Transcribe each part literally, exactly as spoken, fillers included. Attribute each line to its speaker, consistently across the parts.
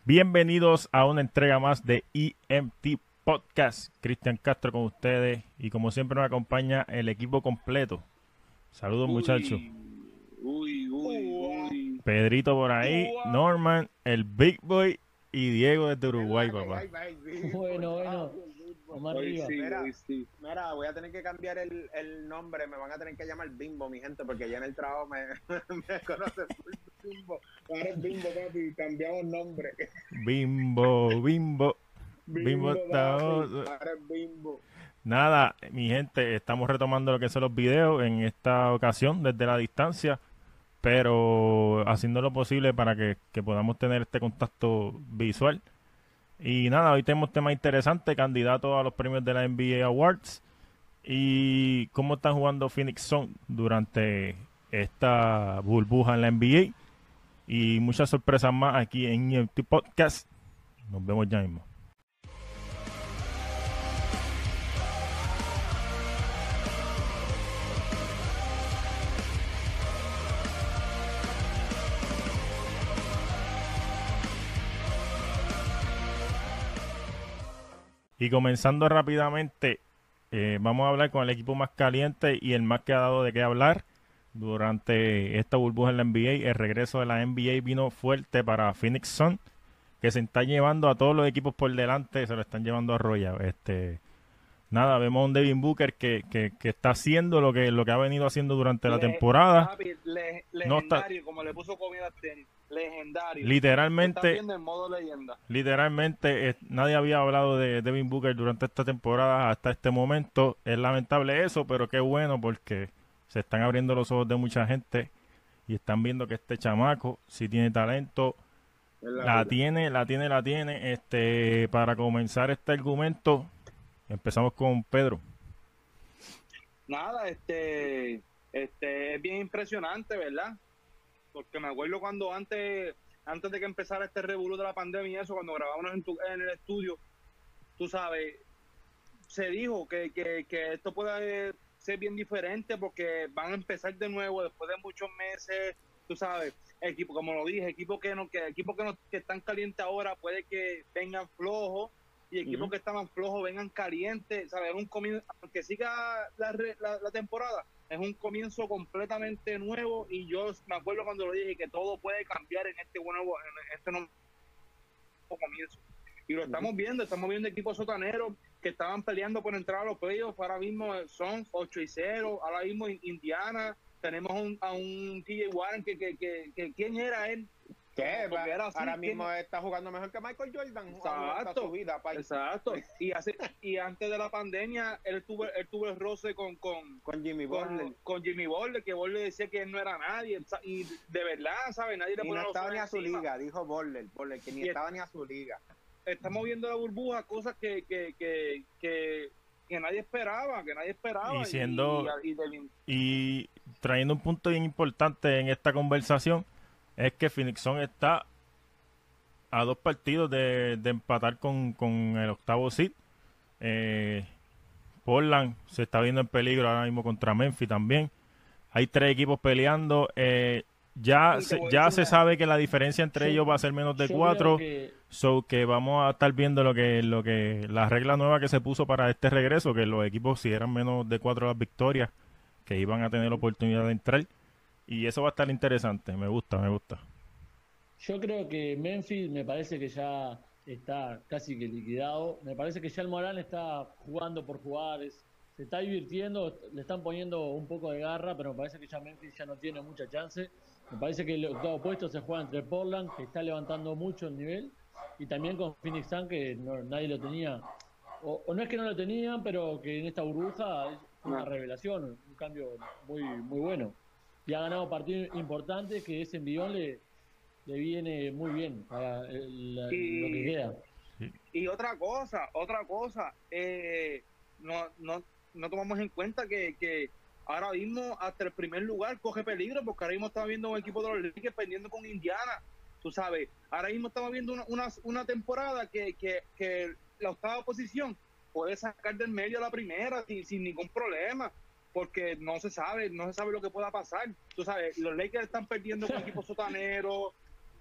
Speaker 1: Bienvenidos a una entrega más de E M T Podcast. Cristian Castro con ustedes y como siempre nos acompaña el equipo completo. Saludos
Speaker 2: Uy,
Speaker 1: muchachos.
Speaker 2: Uy, uy, uy.
Speaker 1: Pedrito por ahí,
Speaker 2: Uah.
Speaker 1: Norman, el Big Boy y Diego desde Uruguay, papá.
Speaker 3: Bueno, bueno, vamos
Speaker 2: Hoy
Speaker 3: arriba.
Speaker 2: sí,
Speaker 4: Mira,
Speaker 2: hoy sí.
Speaker 4: Mira, voy a tener que cambiar el, el nombre, me van a tener que llamar Bimbo, mi gente, porque ya en el trabajo me, me conocen por Bimbo. Ahora es Bimbo, papi, cambiamos nombre.
Speaker 1: Bimbo, Bimbo. Bimbo está
Speaker 4: papi,
Speaker 1: otro.
Speaker 4: ahora es Bimbo.
Speaker 1: Nada, mi gente, estamos retomando lo que son los videos en esta ocasión desde la distancia, pero haciendo lo posible para que, que podamos tener este contacto visual. Y nada, hoy tenemos tema interesante, candidatos a los premios de la N B A Awards y cómo están jugando Phoenix Suns durante esta burbuja en la N B A y muchas sorpresas más aquí en E M T Podcast. Nos vemos ya mismo. Y comenzando rápidamente, eh, vamos a hablar con el equipo más caliente y el más que ha dado de qué hablar durante esta burbuja en la N B A. El regreso de la N B A vino fuerte para Phoenix Suns, que se está llevando a todos los equipos por delante, se lo están llevando a arrollado. Este, nada, vemos a un Devin Booker que, que, que está haciendo lo que, lo que ha venido haciendo durante la
Speaker 2: Le-
Speaker 1: temporada.
Speaker 2: papi, le-
Speaker 1: No está-
Speaker 2: legendario, como le puso comida al tenis. Legendario. Están
Speaker 1: Literalmente,
Speaker 2: viendo en modo leyenda.
Speaker 1: literalmente eh, nadie había hablado de Devin Booker durante esta temporada hasta este momento. Es lamentable eso, pero qué bueno porque se están abriendo los ojos de mucha gente y están viendo que este chamaco sí tiene talento, la tiene, la tiene, la tiene. Este, para comenzar este argumento, empezamos con Pedro.
Speaker 2: Nada, este, este, es bien impresionante, ¿verdad? Porque me acuerdo cuando antes, antes de que empezara este revolú de la pandemia y eso, cuando grabábamos en, tu- en el estudio, tú sabes, se dijo que, que, que esto puede ser bien diferente porque van a empezar de nuevo después de muchos meses, tú sabes, equipo, como lo dije, equipos que no, que equipos que no, que están calientes ahora puede que vengan flojos y equipos
Speaker 4: Ujú.
Speaker 2: que estaban flojos vengan calientes, sabes, es un comienzo, aunque siga la, re- la, la temporada, es un comienzo completamente nuevo y yo me acuerdo cuando lo dije que todo puede cambiar en este nuevo, en este nuevo comienzo. Y lo estamos viendo, estamos viendo equipos sotaneros que estaban peleando por entrar a los playoffs, ahora mismo son ocho y cero, ahora mismo en Indiana tenemos un, a un T J Warren que, que, que, que ¿quién era él?
Speaker 4: ¿Qué?
Speaker 2: Porque era así,
Speaker 4: Ahora
Speaker 2: ¿quién?
Speaker 4: mismo está jugando mejor que Michael Jordan. jugando hasta
Speaker 2: Exacto.
Speaker 4: su vida, pa.
Speaker 2: Exacto. Y hace, y antes de la pandemia, él tuvo, él tuvo el roce con, con,
Speaker 4: Con Jimmy Butler.
Speaker 2: con, con Jimmy Butler, que Butler decía que él no era nadie. Y de verdad, ¿sabes? Nadie le
Speaker 4: Y
Speaker 2: pone
Speaker 4: no
Speaker 2: los
Speaker 4: estaba
Speaker 2: ojos
Speaker 4: ni a su
Speaker 2: encima.
Speaker 4: liga, dijo Butler, Butler, que ni
Speaker 2: Y-
Speaker 4: estaba ni a su liga.
Speaker 2: Estamos viendo la burbuja, cosas que, que, que, que, que nadie esperaba, que nadie esperaba.
Speaker 1: Y siendo-
Speaker 2: y, y del-
Speaker 1: Y trayendo un punto bien importante en esta conversación, es que Phoenix Suns está a dos partidos de, de empatar con, con el octavo seed. Eh, Portland se está viendo en peligro ahora mismo contra Memphis también. Hay tres equipos peleando. Eh, ya
Speaker 2: Y te
Speaker 1: se,
Speaker 2: voy a
Speaker 1: ya
Speaker 2: decir
Speaker 1: se
Speaker 2: una-
Speaker 1: sabe que la diferencia entre
Speaker 3: Yo-
Speaker 1: ellos va a ser menos de
Speaker 3: Yo
Speaker 1: cuatro.
Speaker 3: creo que
Speaker 1: So que vamos a estar viendo lo que, lo que, la regla nueva que se puso para este regreso, que los equipos si eran menos de cuatro las victorias, que iban a tener la oportunidad de entrar. Y eso va a estar interesante, me gusta, me gusta.
Speaker 3: yo creo que Memphis me parece que ya está casi que liquidado. Me parece que ya el Morán está jugando por jugar, es- se está divirtiendo, le están poniendo un poco de garra, pero me parece que ya Memphis ya no tiene mucha chance. Me parece que el octavo puesto se juega entre Portland, que está levantando mucho el nivel, y también con Phoenix Suns, que no- nadie lo tenía. O, o no es que no lo tenían, pero que en esta burbuja es una
Speaker 2: Ah.
Speaker 3: revelación, un cambio muy, muy bueno. Y ha ganado partidos importantes que ese envión le, le viene muy bien para el- la-
Speaker 2: Y-
Speaker 3: lo que queda.
Speaker 2: Y otra cosa, otra cosa, eh, no, no, no tomamos en cuenta que, que ahora mismo hasta el primer lugar coge peligro, porque ahora mismo estamos viendo un equipo de los Lakers perdiendo con Indiana, tú sabes, ahora mismo estamos viendo una, una, una temporada que, que, que la octava posición puede sacar del medio a la primera sin, sin ningún problema, porque no se sabe, no se sabe lo que pueda pasar, tú sabes, los Lakers están perdiendo con equipos sotaneros,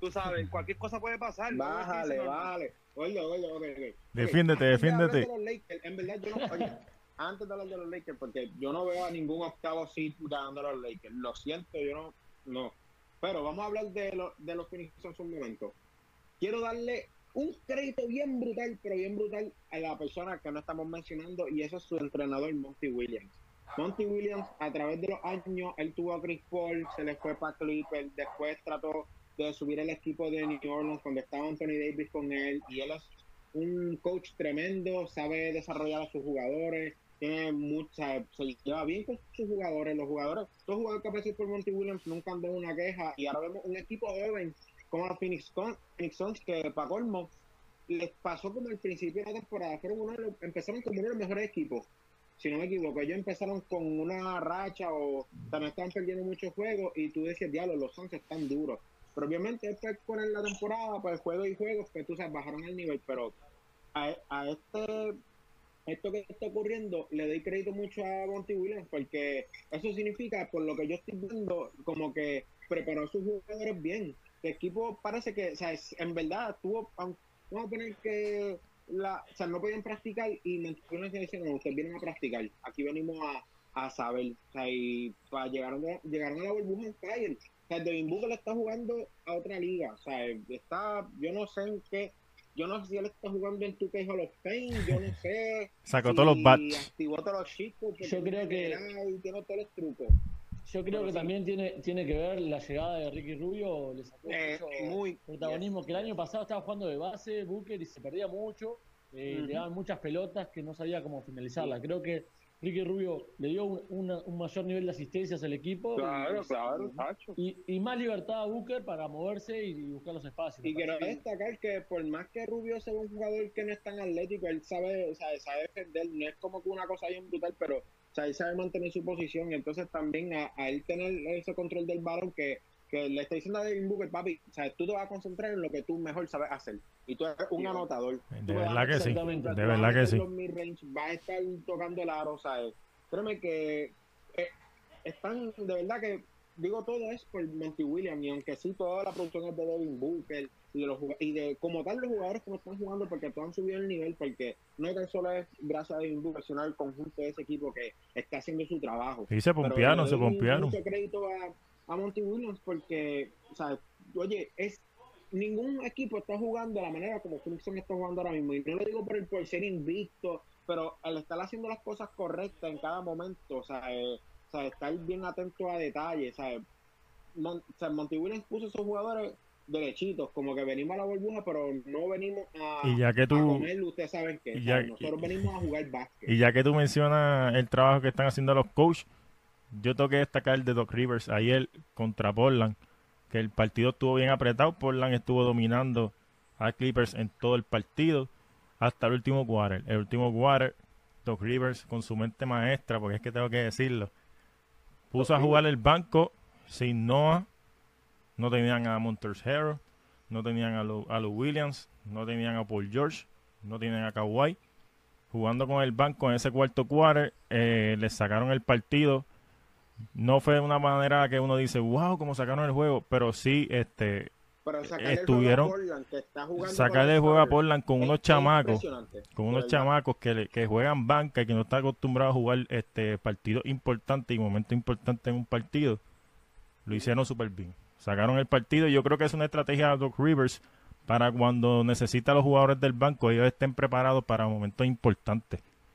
Speaker 2: tú sabes, cualquier cosa puede pasar. ¿no?
Speaker 4: Bájale,
Speaker 2: Norman.
Speaker 4: bájale. Oye, oye, oye, oye.
Speaker 1: Defiéndete,
Speaker 4: Antes de hablar
Speaker 1: defiéndete.
Speaker 4: de los Lakers, en verdad, yo no, oye, antes de hablar de los Lakers, porque yo no veo a ningún octavo seed ganando a los Lakers. Lo siento, yo no, no. Pero vamos a hablar de, lo, de los Phoenix Suns un momento. Quiero darle un crédito bien brutal, pero bien brutal a la persona que no estamos mencionando, y eso es su entrenador, Monty Williams. Monty Williams, a través de los años, él tuvo a Chris Paul, se le fue para Clippers, después trató de subir el equipo de New Orleans cuando estaba Anthony Davis con él, y él es un coach tremendo, sabe desarrollar a sus jugadores, tiene mucha, se lleva bien con sus jugadores, los jugadores, los jugadores que aparecen por Monty Williams nunca han dado una queja, y ahora vemos un equipo joven como los Phoenix Suns, que para colmo les pasó como al principio de la temporada, fueron uno de los, empezaron como uno de los mejores equipos, si no me equivoco. Ellos empezaron con una racha o también estaban perdiendo muchos juegos y tú decías, diablo, los Suns están duros. Pero obviamente después con la temporada, pues juegos y juegos, que tú sabes, bajaron el nivel, pero a, a este esto que está ocurriendo le doy crédito mucho a Monty Williams, porque eso significa, por lo que yo estoy viendo, como que preparó a sus jugadores bien. El equipo parece que, o sea, en verdad tuvo, vamos a poner que La, o sea, no podían practicar y me decían, no, ustedes vienen a practicar, aquí venimos a, a saber, o sea, y para llegar a, llegaron a la burbuja en fire. O sea, Devin Booker está jugando a otra liga, o sea, está, yo no sé en qué, yo no sé si él está jugando en two K Hall of Fame, yo no sé.
Speaker 1: Sacó
Speaker 2: si
Speaker 1: todos los bats.
Speaker 4: Activó todos los chicos,
Speaker 3: yo creo que
Speaker 4: y tiene todos los trucos.
Speaker 3: Yo creo
Speaker 4: Pero
Speaker 3: que
Speaker 4: sí.
Speaker 3: también tiene, tiene que ver la llegada de Ricky Rubio, le sacó
Speaker 4: Eh,
Speaker 3: mucho
Speaker 4: muy,
Speaker 3: protagonismo,
Speaker 4: yes.
Speaker 3: que el año pasado estaba jugando de base, Booker, y se perdía mucho, eh,
Speaker 4: Uh-huh.
Speaker 3: le daban muchas pelotas que no sabía cómo finalizarla. Creo que Ricky Rubio le dio un, una, un mayor nivel de asistencias al equipo.
Speaker 2: Claro,
Speaker 3: y,
Speaker 2: claro, tacho.
Speaker 3: y, y más libertad a Booker para moverse y, y buscar los espacios.
Speaker 4: Y
Speaker 3: me
Speaker 4: quiero
Speaker 3: parece.
Speaker 4: destacar que por más que Rubio sea un jugador que no es tan atlético, él sabe, o sea, sabe defender, no es como que una cosa bien brutal, pero o sea, él sabe mantener su posición, y entonces también a, a él tener ese control del balón que, que le está diciendo a Devin Booker, papi, o sea, tú te vas a concentrar en lo que tú mejor sabes hacer, y tú eres un anotador.
Speaker 1: De verdad que sí,
Speaker 3: Exactamente.
Speaker 1: de verdad que sí.
Speaker 4: Los mid-range, va a estar tocando el aro, o sea, créeme que eh, están, de verdad que digo, todo es por Monty Williams, y aunque sí toda la producción es de Devin Booker y de, los, y de como tal los jugadores que no están jugando, porque todos han subido el nivel, porque no tan solo es gracias a Devin Booker, sino al conjunto de ese equipo que está haciendo su trabajo.
Speaker 1: Y se pompearon, se pompearon.
Speaker 4: Mucho crédito a, a Monty Williams, porque, o sea, oye, es ningún equipo está jugando de la manera como Phoenix Suns está jugando ahora mismo, y no lo digo por, el, por ser invicto, pero al estar haciendo las cosas correctas en cada momento, o sea, eh, o sea, estar bien atento a detalles, ¿sabes? Mon, o sea, Monty Williams puso a esos jugadores derechitos, como que venimos a la burbuja, pero no venimos a,
Speaker 1: y ya que tú,
Speaker 4: a comer, ustedes saben qué,
Speaker 1: y ya,
Speaker 4: nosotros y, venimos a jugar básquet.
Speaker 1: Y ya que tú mencionas el trabajo que están haciendo los coaches, yo tengo que destacar el de Doc Rivers ayer contra Portland, que el partido estuvo bien apretado. Portland estuvo dominando a Clippers en todo el partido hasta el último quarter. El último quarter, Doc Rivers con su mente maestra, porque es que tengo que decirlo, puso a jugar el banco sin Noah, no tenían a Montrezl Harrell, no tenían a Lou, a Lou Williams, no tenían a Paul George, no tenían a Kawhi, jugando con el banco en ese cuarto quarter, eh, les sacaron el partido. No fue de una manera que uno dice, wow, cómo sacaron el juego, pero sí, este,
Speaker 4: pero
Speaker 1: estuvieron,
Speaker 4: el juego a Portland, que está jugando
Speaker 1: sacarle el juego a Portland con unos chamacos, con unos
Speaker 4: verdad.
Speaker 1: chamacos que, le, que juegan banca y que no están acostumbrados a jugar este partidos importantes y momentos importantes en un partido, lo hicieron súper bien. Sacaron el partido y yo creo que es una estrategia de Doc Rivers para cuando necesita a los jugadores del banco, ellos estén preparados para momentos importantes.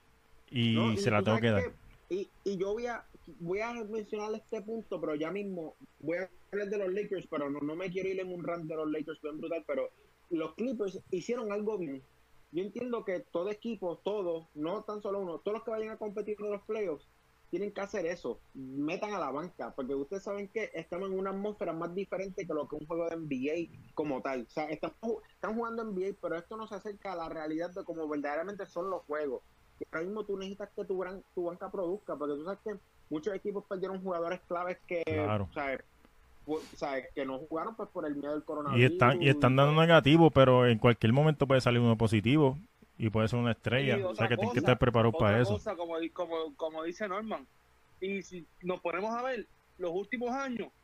Speaker 1: Y, no, y se la tengo que dar.
Speaker 4: Y, y yo voy a, voy a mencionar este punto, pero ya mismo voy a hablar de los Lakers, pero no, no me quiero ir en un rant de los Lakers bien brutal, pero los Clippers hicieron algo bien. Yo entiendo que todo equipo, todos, no tan solo uno, todos los que vayan a competir en los playoffs, tienen que hacer eso, metan a la banca, porque ustedes saben que estamos en una atmósfera más diferente que lo que un juego de N B A como tal. O sea, están, están jugando N B A, pero esto no se acerca a la realidad de cómo verdaderamente son los juegos. Y ahora mismo tú necesitas que tu, gran, tu banca produzca, porque tú sabes que muchos equipos perdieron jugadores claves que,
Speaker 1: claro.
Speaker 4: o sea, o sea, que no jugaron pues por el miedo del coronavirus.
Speaker 1: Y están, y están dando negativo, pero en cualquier momento puede salir uno positivo. Y puede ser una estrella, o sea que tienes que estar preparado para eso.
Speaker 2: Cosa, como, como, como dice Norman, y si nos ponemos a ver los últimos años,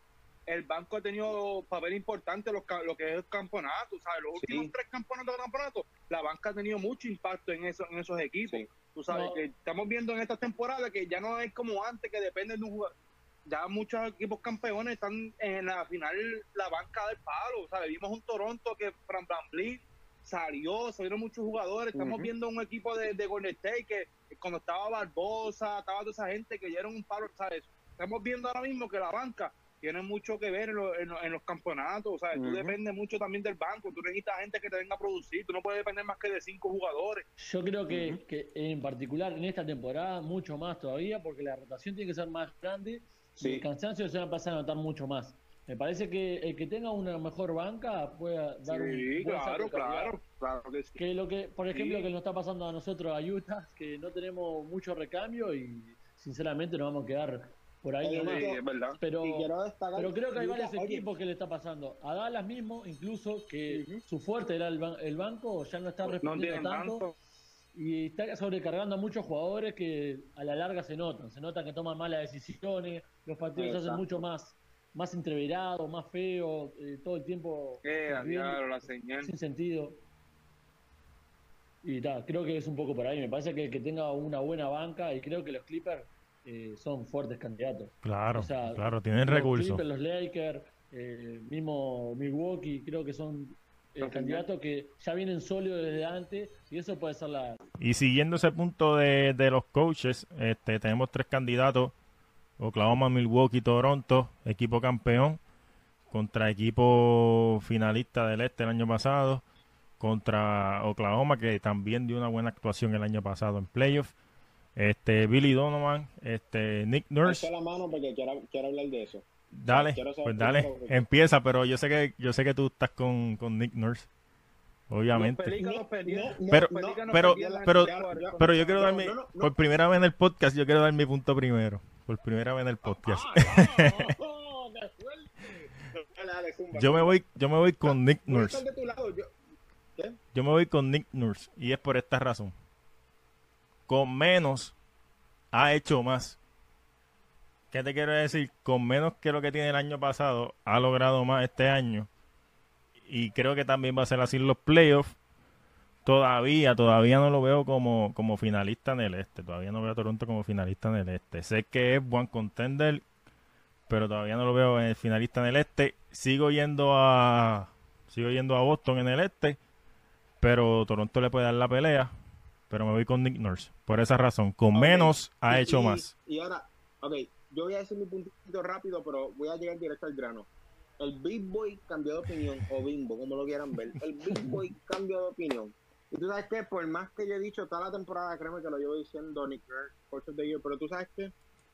Speaker 2: el banco ha tenido papel importante en los, lo que es el campeonato, ¿sabes? Los últimos
Speaker 4: Sí.
Speaker 2: tres campeonatos de campeonato, la banca ha tenido mucho impacto en, eso, en esos equipos.
Speaker 4: Sí.
Speaker 2: Tú sabes
Speaker 3: No.
Speaker 2: que estamos viendo en esta temporada que ya no es como antes, que depende de un jugador. Ya muchos equipos campeones están en la final, la banca del palo, ¿sabes? Vimos un Toronto que Fran VanVleet salió, salieron muchos jugadores. Estamos
Speaker 4: Ujú.
Speaker 2: viendo un equipo de, de Golden State que cuando estaba Barbosa, estaba toda esa gente que dieron un palo, ¿sabes? Estamos viendo ahora mismo que la banca tiene mucho que ver en, lo, en, lo, en los campeonatos, ¿sabes?
Speaker 4: Uh-huh.
Speaker 2: Tú dependes mucho también del banco, tú necesitas gente que te venga a producir, tú no puedes depender más que de cinco jugadores.
Speaker 3: Yo creo que,
Speaker 4: Uh-huh.
Speaker 3: que en particular en esta temporada mucho más todavía, porque la rotación tiene que ser más grande
Speaker 4: Sí.
Speaker 3: y el cansancio se va a empezar a notar mucho más. Me parece que el que tenga una mejor banca puede dar
Speaker 2: Sí,
Speaker 3: un buen
Speaker 2: claro,
Speaker 3: salto de calidad.
Speaker 2: claro, claro que sí.
Speaker 3: Que lo que, por ejemplo,
Speaker 2: Sí.
Speaker 3: que nos está pasando a nosotros a Utah, que no tenemos mucho recambio y sinceramente nos vamos a quedar por ahí
Speaker 4: Sí,
Speaker 3: nomás.
Speaker 2: Sí, es verdad.
Speaker 3: Pero,
Speaker 4: Y quiero destacar,
Speaker 3: pero creo que hay
Speaker 4: Utah,
Speaker 3: varios
Speaker 4: oye,
Speaker 3: equipos que le está pasando. A Dallas mismo, incluso, que
Speaker 4: Ujú.
Speaker 3: su fuerte era el, ban- el banco, ya no está
Speaker 2: No
Speaker 3: respondiendo
Speaker 2: tienen
Speaker 3: tanto.
Speaker 2: tanto.
Speaker 3: Y está sobrecargando a muchos jugadores que a la larga se notan. Se nota que toman malas decisiones, los partidos se hacen
Speaker 4: Exacto.
Speaker 3: mucho más, más entreverados, más feos, eh, todo el tiempo
Speaker 2: Eh,
Speaker 3: corriendo,
Speaker 2: diablo, la señal.
Speaker 3: sin sentido. Y ta, creo que es un poco por ahí. Me parece que el que tenga una buena banca, y creo que los Clippers eh, son fuertes candidatos.
Speaker 1: Claro,
Speaker 3: O sea,
Speaker 1: claro, tienen
Speaker 3: los
Speaker 1: recursos.
Speaker 3: Clippers, los Lakers, eh, mismo Milwaukee, creo que son eh,
Speaker 2: Los
Speaker 3: candidatos que ya vienen sólidos desde antes, y eso puede ser la,
Speaker 1: Y siguiendo ese punto de, de los coaches, este, tenemos tres candidatos: Oklahoma, Milwaukee, Toronto, equipo campeón, contra equipo finalista del este el año pasado, contra Oklahoma, que también dio una buena actuación el año pasado en playoff. Este, Billy Donovan, este, Nick Nurse.
Speaker 4: alza la mano porque quiero, quiero hablar de eso.
Speaker 1: Dale,
Speaker 4: Quiero saber
Speaker 1: pues dale,
Speaker 4: primero porque-
Speaker 1: empieza, pero yo sé que yo sé que tú estás con, con Nick Nurse, obviamente.
Speaker 2: Los pelícanos
Speaker 4: No,
Speaker 2: perdieron.
Speaker 4: no,
Speaker 1: Pero-
Speaker 2: Los pelícanos
Speaker 1: pero-
Speaker 2: perdieron la
Speaker 1: pero-
Speaker 2: temporada.
Speaker 4: ya-
Speaker 1: Pero yo quiero
Speaker 4: No,
Speaker 1: dar mi,
Speaker 4: no, no, no.
Speaker 1: por primera vez en el podcast, yo quiero dar mi punto primero. Por primera vez en el podcast.
Speaker 4: ¡Oh, qué suerte! Dale, dale, zumba.
Speaker 1: Yo me voy, yo me voy con Nick
Speaker 4: Voy a
Speaker 1: Nurse.
Speaker 4: estar de tu lado, yo- ¿Qué?
Speaker 1: Yo me voy con Nick Nurse. Y es por esta razón. Con menos ha hecho más. ¿Qué te quiero decir? Con menos que lo que tiene el año pasado, ha logrado más este año. Y creo que también va a ser así en los playoffs. Todavía, todavía no lo veo como, como finalista en el este. Todavía no veo a Toronto como finalista en el este. Sé que es buen contender, pero todavía no lo veo en el finalista en el este. Sigo yendo a sigo yendo a Boston en el este, pero Toronto le puede dar la pelea. Pero me voy con Nick Nurse. Por esa razón, con
Speaker 4: Ok,
Speaker 1: menos ha
Speaker 4: y-
Speaker 1: hecho
Speaker 4: y-
Speaker 1: más.
Speaker 4: Y ahora, ok, yo voy a decir mi puntito rápido, pero voy a llegar directo al grano. El Big Boy cambió de opinión, o Bimbo, como lo quieran ver. El Big Boy cambió de opinión. Y tú sabes que, por más que yo he dicho toda la temporada, créeme que lo llevo diciendo Nick Nurse, Coach of the Year, pero tú sabes que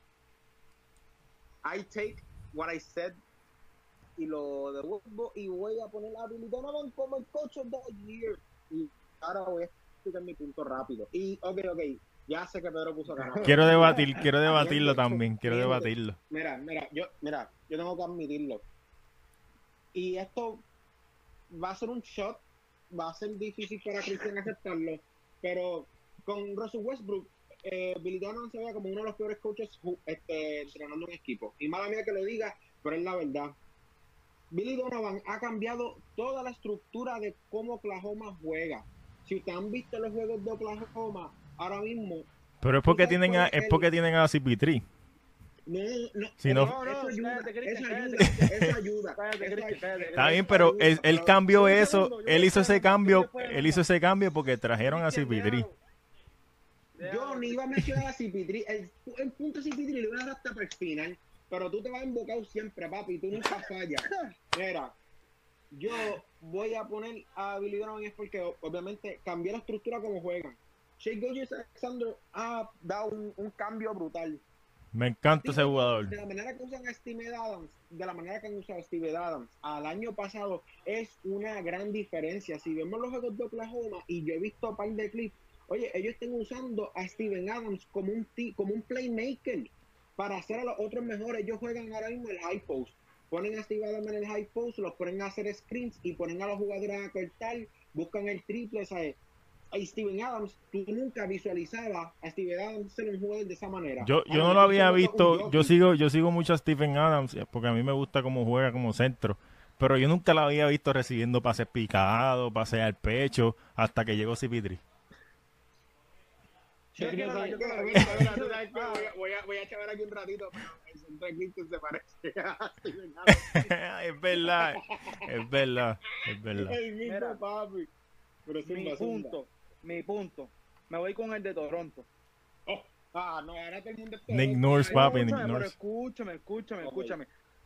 Speaker 4: I take what I said y lo devuelvo y voy a poner a Billy Donovan como el Coach of the Year. Y ahora voy a explicar mi punto rápido. Y, ok, ok, ya sé que Pedro puso ganas.
Speaker 1: Quiero debatir, quiero debatirlo
Speaker 4: Miente,
Speaker 1: también, quiero
Speaker 4: miente.
Speaker 1: debatirlo.
Speaker 4: Mira, mira, yo, mira, yo tengo que admitirlo. Y esto va a ser un shot, va a ser difícil para Christian aceptarlo, pero con Russell Westbrook, eh, Billy Donovan se ve como uno de los peores coaches ju- este, entrenando un equipo. Y mala mía que lo diga, pero es la verdad. Billy Donovan ha cambiado toda la estructura de cómo Oklahoma juega. Si ustedes han visto los juegos de Oklahoma, ahora mismo,
Speaker 1: Pero es porque
Speaker 4: ¿Tú sabes
Speaker 1: tienen a,
Speaker 4: cuál es
Speaker 1: es porque tienen a C P tres.
Speaker 4: no, no,
Speaker 1: Si no-
Speaker 2: No, no,
Speaker 4: eso ayuda,
Speaker 2: cállate, Cristian,
Speaker 4: eso
Speaker 2: cállate.
Speaker 4: ayuda, eso ayuda.
Speaker 2: Cállate,
Speaker 4: eso
Speaker 2: Cristian,
Speaker 4: ayuda.
Speaker 2: cállate.
Speaker 1: Está bien,
Speaker 4: Eso
Speaker 1: pero
Speaker 4: ayuda,
Speaker 1: él, él
Speaker 4: pero-
Speaker 1: cambió
Speaker 2: un
Speaker 1: eso,
Speaker 2: segundo, yo
Speaker 1: él
Speaker 2: voy
Speaker 1: hizo ese
Speaker 2: fuera,
Speaker 1: cambio,
Speaker 2: yo voy fuera.
Speaker 1: él hizo ese cambio porque trajeron a C P tres.
Speaker 2: Déjalo.
Speaker 4: Yo
Speaker 2: Déjalo.
Speaker 4: ni iba a mencionar a C P tres, el, el punto C P tres lo iba a dar hasta para el final, pero tú te vas embocado siempre, papi, tú nunca fallas. Mira, yo voy a poner a Billy Donovan es porque o- obviamente cambió la estructura como juegan. Shai Gilgeous-Alexander ha dado un, un cambio brutal.
Speaker 1: Me encanta ese jugador.
Speaker 4: De la manera que usan a Steven Adams, de la manera que han usado a Steven Adams al año pasado, es una gran diferencia. Si vemos los juegos de Oklahoma, y yo he visto un par de clips, oye, ellos están usando a Steven Adams como un ti- como un playmaker para hacer a los otros mejores. Ellos juegan ahora mismo el high post. Ponen a Steven Adams en el high post, los ponen a hacer screens y ponen a los jugadores a cortar, buscan el triple, ¿sabes? a Steven Adams, tú nunca visualizabas a Steven Adams ser un jugador de esa manera.
Speaker 1: Yo, yo no lo había visto, yo sigo, yo sigo mucho a Steven Adams porque a mí me gusta cómo juega como centro, pero yo nunca lo había visto recibiendo pases picados, pases al pecho, hasta que llegó C P tres.
Speaker 3: Yo creo que...
Speaker 4: Yo creo que voy a, voy a echar aquí un ratito, pero el centro de Cristo se parece a Steven Adams.
Speaker 1: Es verdad, es verdad, es verdad.
Speaker 4: El mismo
Speaker 2: Mira,
Speaker 4: papi. Pero
Speaker 2: Mi
Speaker 4: zumba, zumba.
Speaker 2: punto, mi punto. Me voy con el de Toronto.
Speaker 4: Oh, ah, no, ahora todo el mundo está...
Speaker 1: Nick Nurse, papi, Nick
Speaker 2: Escúchame, pero
Speaker 1: Nurse.
Speaker 2: escúchame, escúchame,
Speaker 4: Ok.
Speaker 2: escúchame.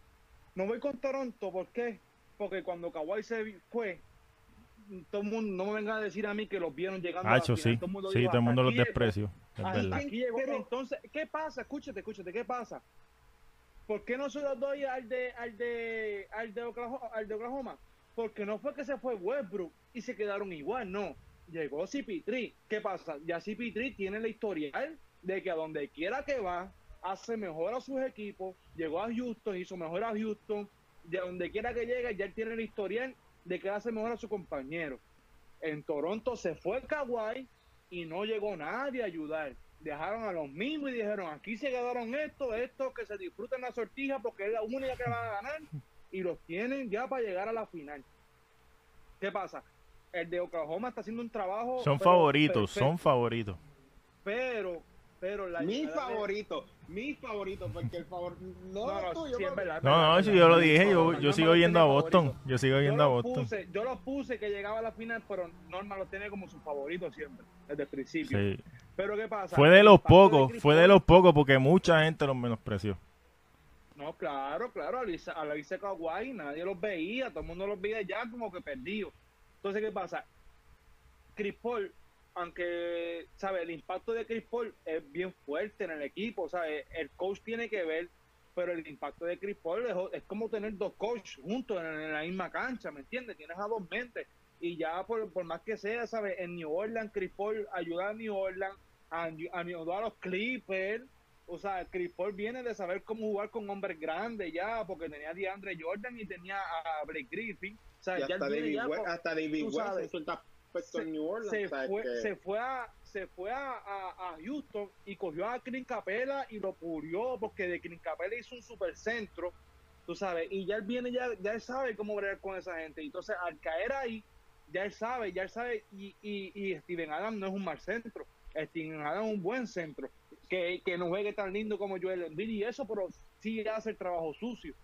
Speaker 2: Me voy con Toronto, ¿por qué? Porque cuando Kawhi se vi- fue, todo el mundo, no me vengan a decir a mí que los vieron llegando a la
Speaker 1: Hacho,
Speaker 2: final.
Speaker 1: sí,
Speaker 2: Todo el mundo
Speaker 1: sí,
Speaker 2: dijo,
Speaker 1: todo el
Speaker 2: "Hasta
Speaker 1: mundo los
Speaker 2: aquí llegó".
Speaker 1: despreció, es
Speaker 2: Hasta
Speaker 1: verdad.
Speaker 2: aquí llegó.
Speaker 4: Pero-
Speaker 2: Entonces, ¿qué pasa? Escúchate, escúchate, ¿qué pasa? ¿Por qué no se los doy al de, al de, al de Oklahoma, al de Oklahoma? Porque no fue que se fue Westbrook y se quedaron igual, no. Llegó C P tres. ¿Qué pasa? Ya C P tres tiene la historial de que a donde quiera que va, hace mejor a sus equipos. Llegó a Houston, hizo mejor a Houston. De donde quiera que llegue, ya él tiene la historial de que hace mejor a su compañero. En Toronto se fue Kawhi y no llegó nadie a ayudar. Dejaron a los mismos y dijeron, aquí se quedaron estos, estos que se disfruten la sortija porque es la única que van a ganar y los tienen ya para llegar a la final. ¿Qué pasa? El de Oklahoma está haciendo un trabajo...
Speaker 1: Son
Speaker 2: pero
Speaker 1: favoritos,
Speaker 2: perfecto.
Speaker 1: son favoritos.
Speaker 2: Pero, pero la
Speaker 4: Mi
Speaker 2: llegada de-
Speaker 4: favorito, mi favorito, porque el favor... No,
Speaker 2: No, no,
Speaker 4: tuyo,
Speaker 2: sí, es
Speaker 4: papi.
Speaker 2: verdad. es
Speaker 1: No,
Speaker 2: verdad,
Speaker 1: no,
Speaker 2: es
Speaker 1: si
Speaker 2: verdad.
Speaker 1: yo lo dije, yo,
Speaker 2: Norma
Speaker 1: yo
Speaker 2: lo
Speaker 1: sigo
Speaker 2: tiene
Speaker 1: yendo a
Speaker 2: favorito.
Speaker 1: Boston, yo sigo
Speaker 2: Yo
Speaker 1: yendo a
Speaker 2: los
Speaker 1: Boston.
Speaker 2: puse, yo los puse que llegaba a la final, pero Norma los tiene como su favorito siempre, desde el principio.
Speaker 1: Sí.
Speaker 2: Pero ¿qué pasa?
Speaker 1: Fue de
Speaker 2: El
Speaker 1: los
Speaker 2: impacto
Speaker 1: pocos,
Speaker 2: Chris
Speaker 1: fue de
Speaker 2: Paul-
Speaker 1: los pocos porque mucha gente los menospreció.
Speaker 2: No, claro, claro, a Lisa- a la Lisa Kawhi nadie los veía, todo el mundo los veía ya como que perdidos. Entonces, ¿qué pasa? Chris Paul, aunque, ¿sabes? El impacto de Chris Paul es bien fuerte en el equipo, ¿sabes? El coach tiene que ver, pero el impacto de Chris Paul es, es como tener dos coaches juntos en, en la misma cancha, ¿me entiendes? Tienes a dos mentes y ya por, por más que sea, ¿sabes? En New Orleans, Chris Paul ayuda a New Orleans, a, a, ayudó a los Clippers. O sea, Chris Paul viene de saber cómo jugar con hombres grandes ya, porque tenía a DeAndre Jordan y tenía a Blake Griffin. O sea,
Speaker 4: Y
Speaker 2: ya
Speaker 4: hasta
Speaker 2: él viene
Speaker 4: David,
Speaker 2: ya
Speaker 4: West,
Speaker 2: por-
Speaker 4: hasta David
Speaker 2: tú
Speaker 4: West
Speaker 2: sabes,
Speaker 4: en suelta puesto
Speaker 2: se,
Speaker 4: en New Orleans.
Speaker 2: se
Speaker 4: ¿sabes?
Speaker 2: fue,
Speaker 4: Que-
Speaker 2: se fue a se fue a, a, a Houston y cogió a Clint Capela y lo pulió porque de Clint Capela hizo un supercentro, tú sabes, y ya él viene, ya, ya él sabe cómo bregar con esa gente. Y entonces al caer ahí, ya él sabe, ya él sabe, y, y, y Steven Adams no es un mal centro, Steven Adams es un buen centro, que, que no juegue tan lindo como Joel Embiid y eso, pero sí hace el trabajo sucio.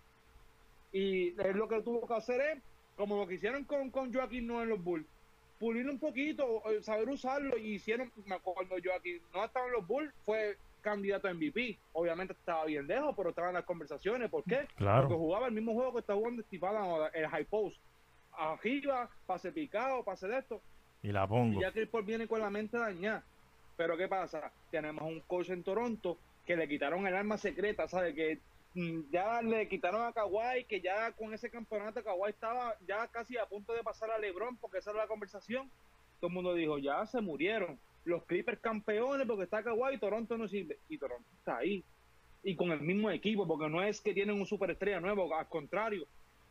Speaker 2: Y es lo que tuvo que hacer es, como lo que hicieron con, con Joaquín Noah en los Bulls, pulirlo un poquito, eh, saber usarlo, y hicieron, me acuerdo, Joaquín Noah estaba en los Bulls, fue candidato a M V P, obviamente estaba bien lejos, pero estaba en las conversaciones. ¿Por qué?
Speaker 1: Claro.
Speaker 2: Porque jugaba el mismo juego que está jugando Steve Adams, el high post, arriba, pase picado, pase de esto.
Speaker 1: Y la
Speaker 2: Y
Speaker 1: pongo.
Speaker 2: ya Chris Paul viene con la mente dañada. Pero ¿qué pasa? Tenemos un coach en Toronto que le quitaron el arma secreta, ¿sabes? Que mm, ya le quitaron a Kawhi, que ya con ese campeonato Kawhi estaba ya casi a punto de pasar a LeBron, porque esa era la conversación. Todo el mundo dijo, ya se murieron. Los Clippers campeones porque está Kawhi y Toronto no sirve. Y Toronto está ahí. Y con el mismo equipo, porque no es que tienen un superestrella nuevo, al contrario.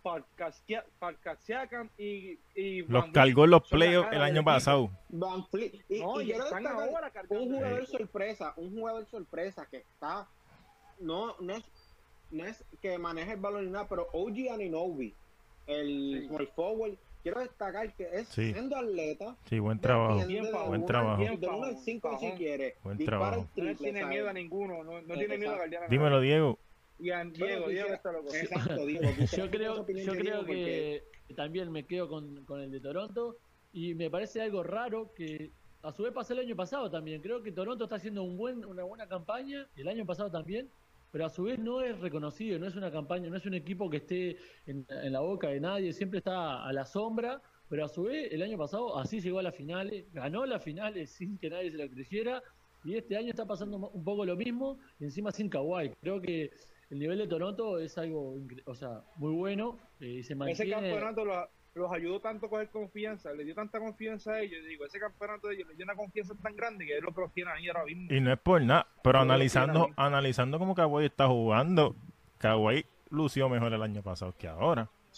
Speaker 2: Parcasiacan y, y
Speaker 1: Los
Speaker 2: Van
Speaker 1: cargó en los
Speaker 2: son la
Speaker 1: playoffs
Speaker 2: cara
Speaker 1: el
Speaker 2: del
Speaker 1: año
Speaker 2: equipo.
Speaker 1: pasado.
Speaker 4: Van Fleet. Y,
Speaker 2: No,
Speaker 4: y
Speaker 2: y
Speaker 4: quiero
Speaker 2: están
Speaker 4: destacar
Speaker 2: ahora cargando
Speaker 4: un
Speaker 2: el
Speaker 4: jugador
Speaker 1: equipo.
Speaker 4: sorpresa, un jugador sorpresa que está, no, no es, no es que maneje el balón ni nada, pero O G Anunoby, el
Speaker 2: Sí.
Speaker 4: small forward, quiero destacar que es
Speaker 1: Sí.
Speaker 4: siendo atleta,
Speaker 1: Sí, buen trabajo.
Speaker 4: defiende de
Speaker 2: Bien
Speaker 1: Buen
Speaker 4: una-
Speaker 1: trabajo.
Speaker 4: de uno al cinco si
Speaker 2: Bien
Speaker 4: quiere,
Speaker 1: Buen
Speaker 4: dispara
Speaker 1: trabajo.
Speaker 4: el
Speaker 2: No
Speaker 4: triple,
Speaker 2: tiene
Speaker 4: ¿sabes?
Speaker 2: miedo a ninguno, no, no tiene miedo a guardiar a nadie.
Speaker 1: Dímelo, Diego.
Speaker 2: Y a Diego,
Speaker 4: Bueno,
Speaker 2: Diego
Speaker 4: quisiera-
Speaker 2: está loco.
Speaker 4: Exacto, Diego.
Speaker 3: Yo
Speaker 4: quisiera
Speaker 3: creo,
Speaker 4: tu opinión
Speaker 3: yo
Speaker 4: de
Speaker 3: creo
Speaker 4: Diego, porque-
Speaker 3: que también me quedo con, con el de Toronto y me parece algo raro que a su vez pasó el año pasado también. Creo que Toronto está haciendo un buen, una buena campaña, el año pasado también, pero a su vez no es reconocido, no es una campaña, no es un equipo que esté en, en la boca de nadie, siempre está a la sombra, pero a su vez el año pasado así llegó a las finales, ganó las finales sin que nadie se lo creyera, y este año está pasando un poco lo mismo, y encima sin Kawhi. Creo que el nivel de Toronto es algo, incre- o sea, muy bueno, eh, y se
Speaker 2: Ese
Speaker 3: mantiene.
Speaker 2: campeonato los, los ayudó tanto a coger confianza, le dio tanta confianza a ellos. Digo, ese campeonato de ellos le dio una confianza tan grande que es lo que los tiene ahí ahora mismo.
Speaker 1: Y no es por nada, pero
Speaker 2: Yo lo
Speaker 1: analizando,
Speaker 2: quiero
Speaker 1: analizando cómo Kawhi está jugando, Kawhi lució mejor el año pasado que ahora.
Speaker 4: Sí,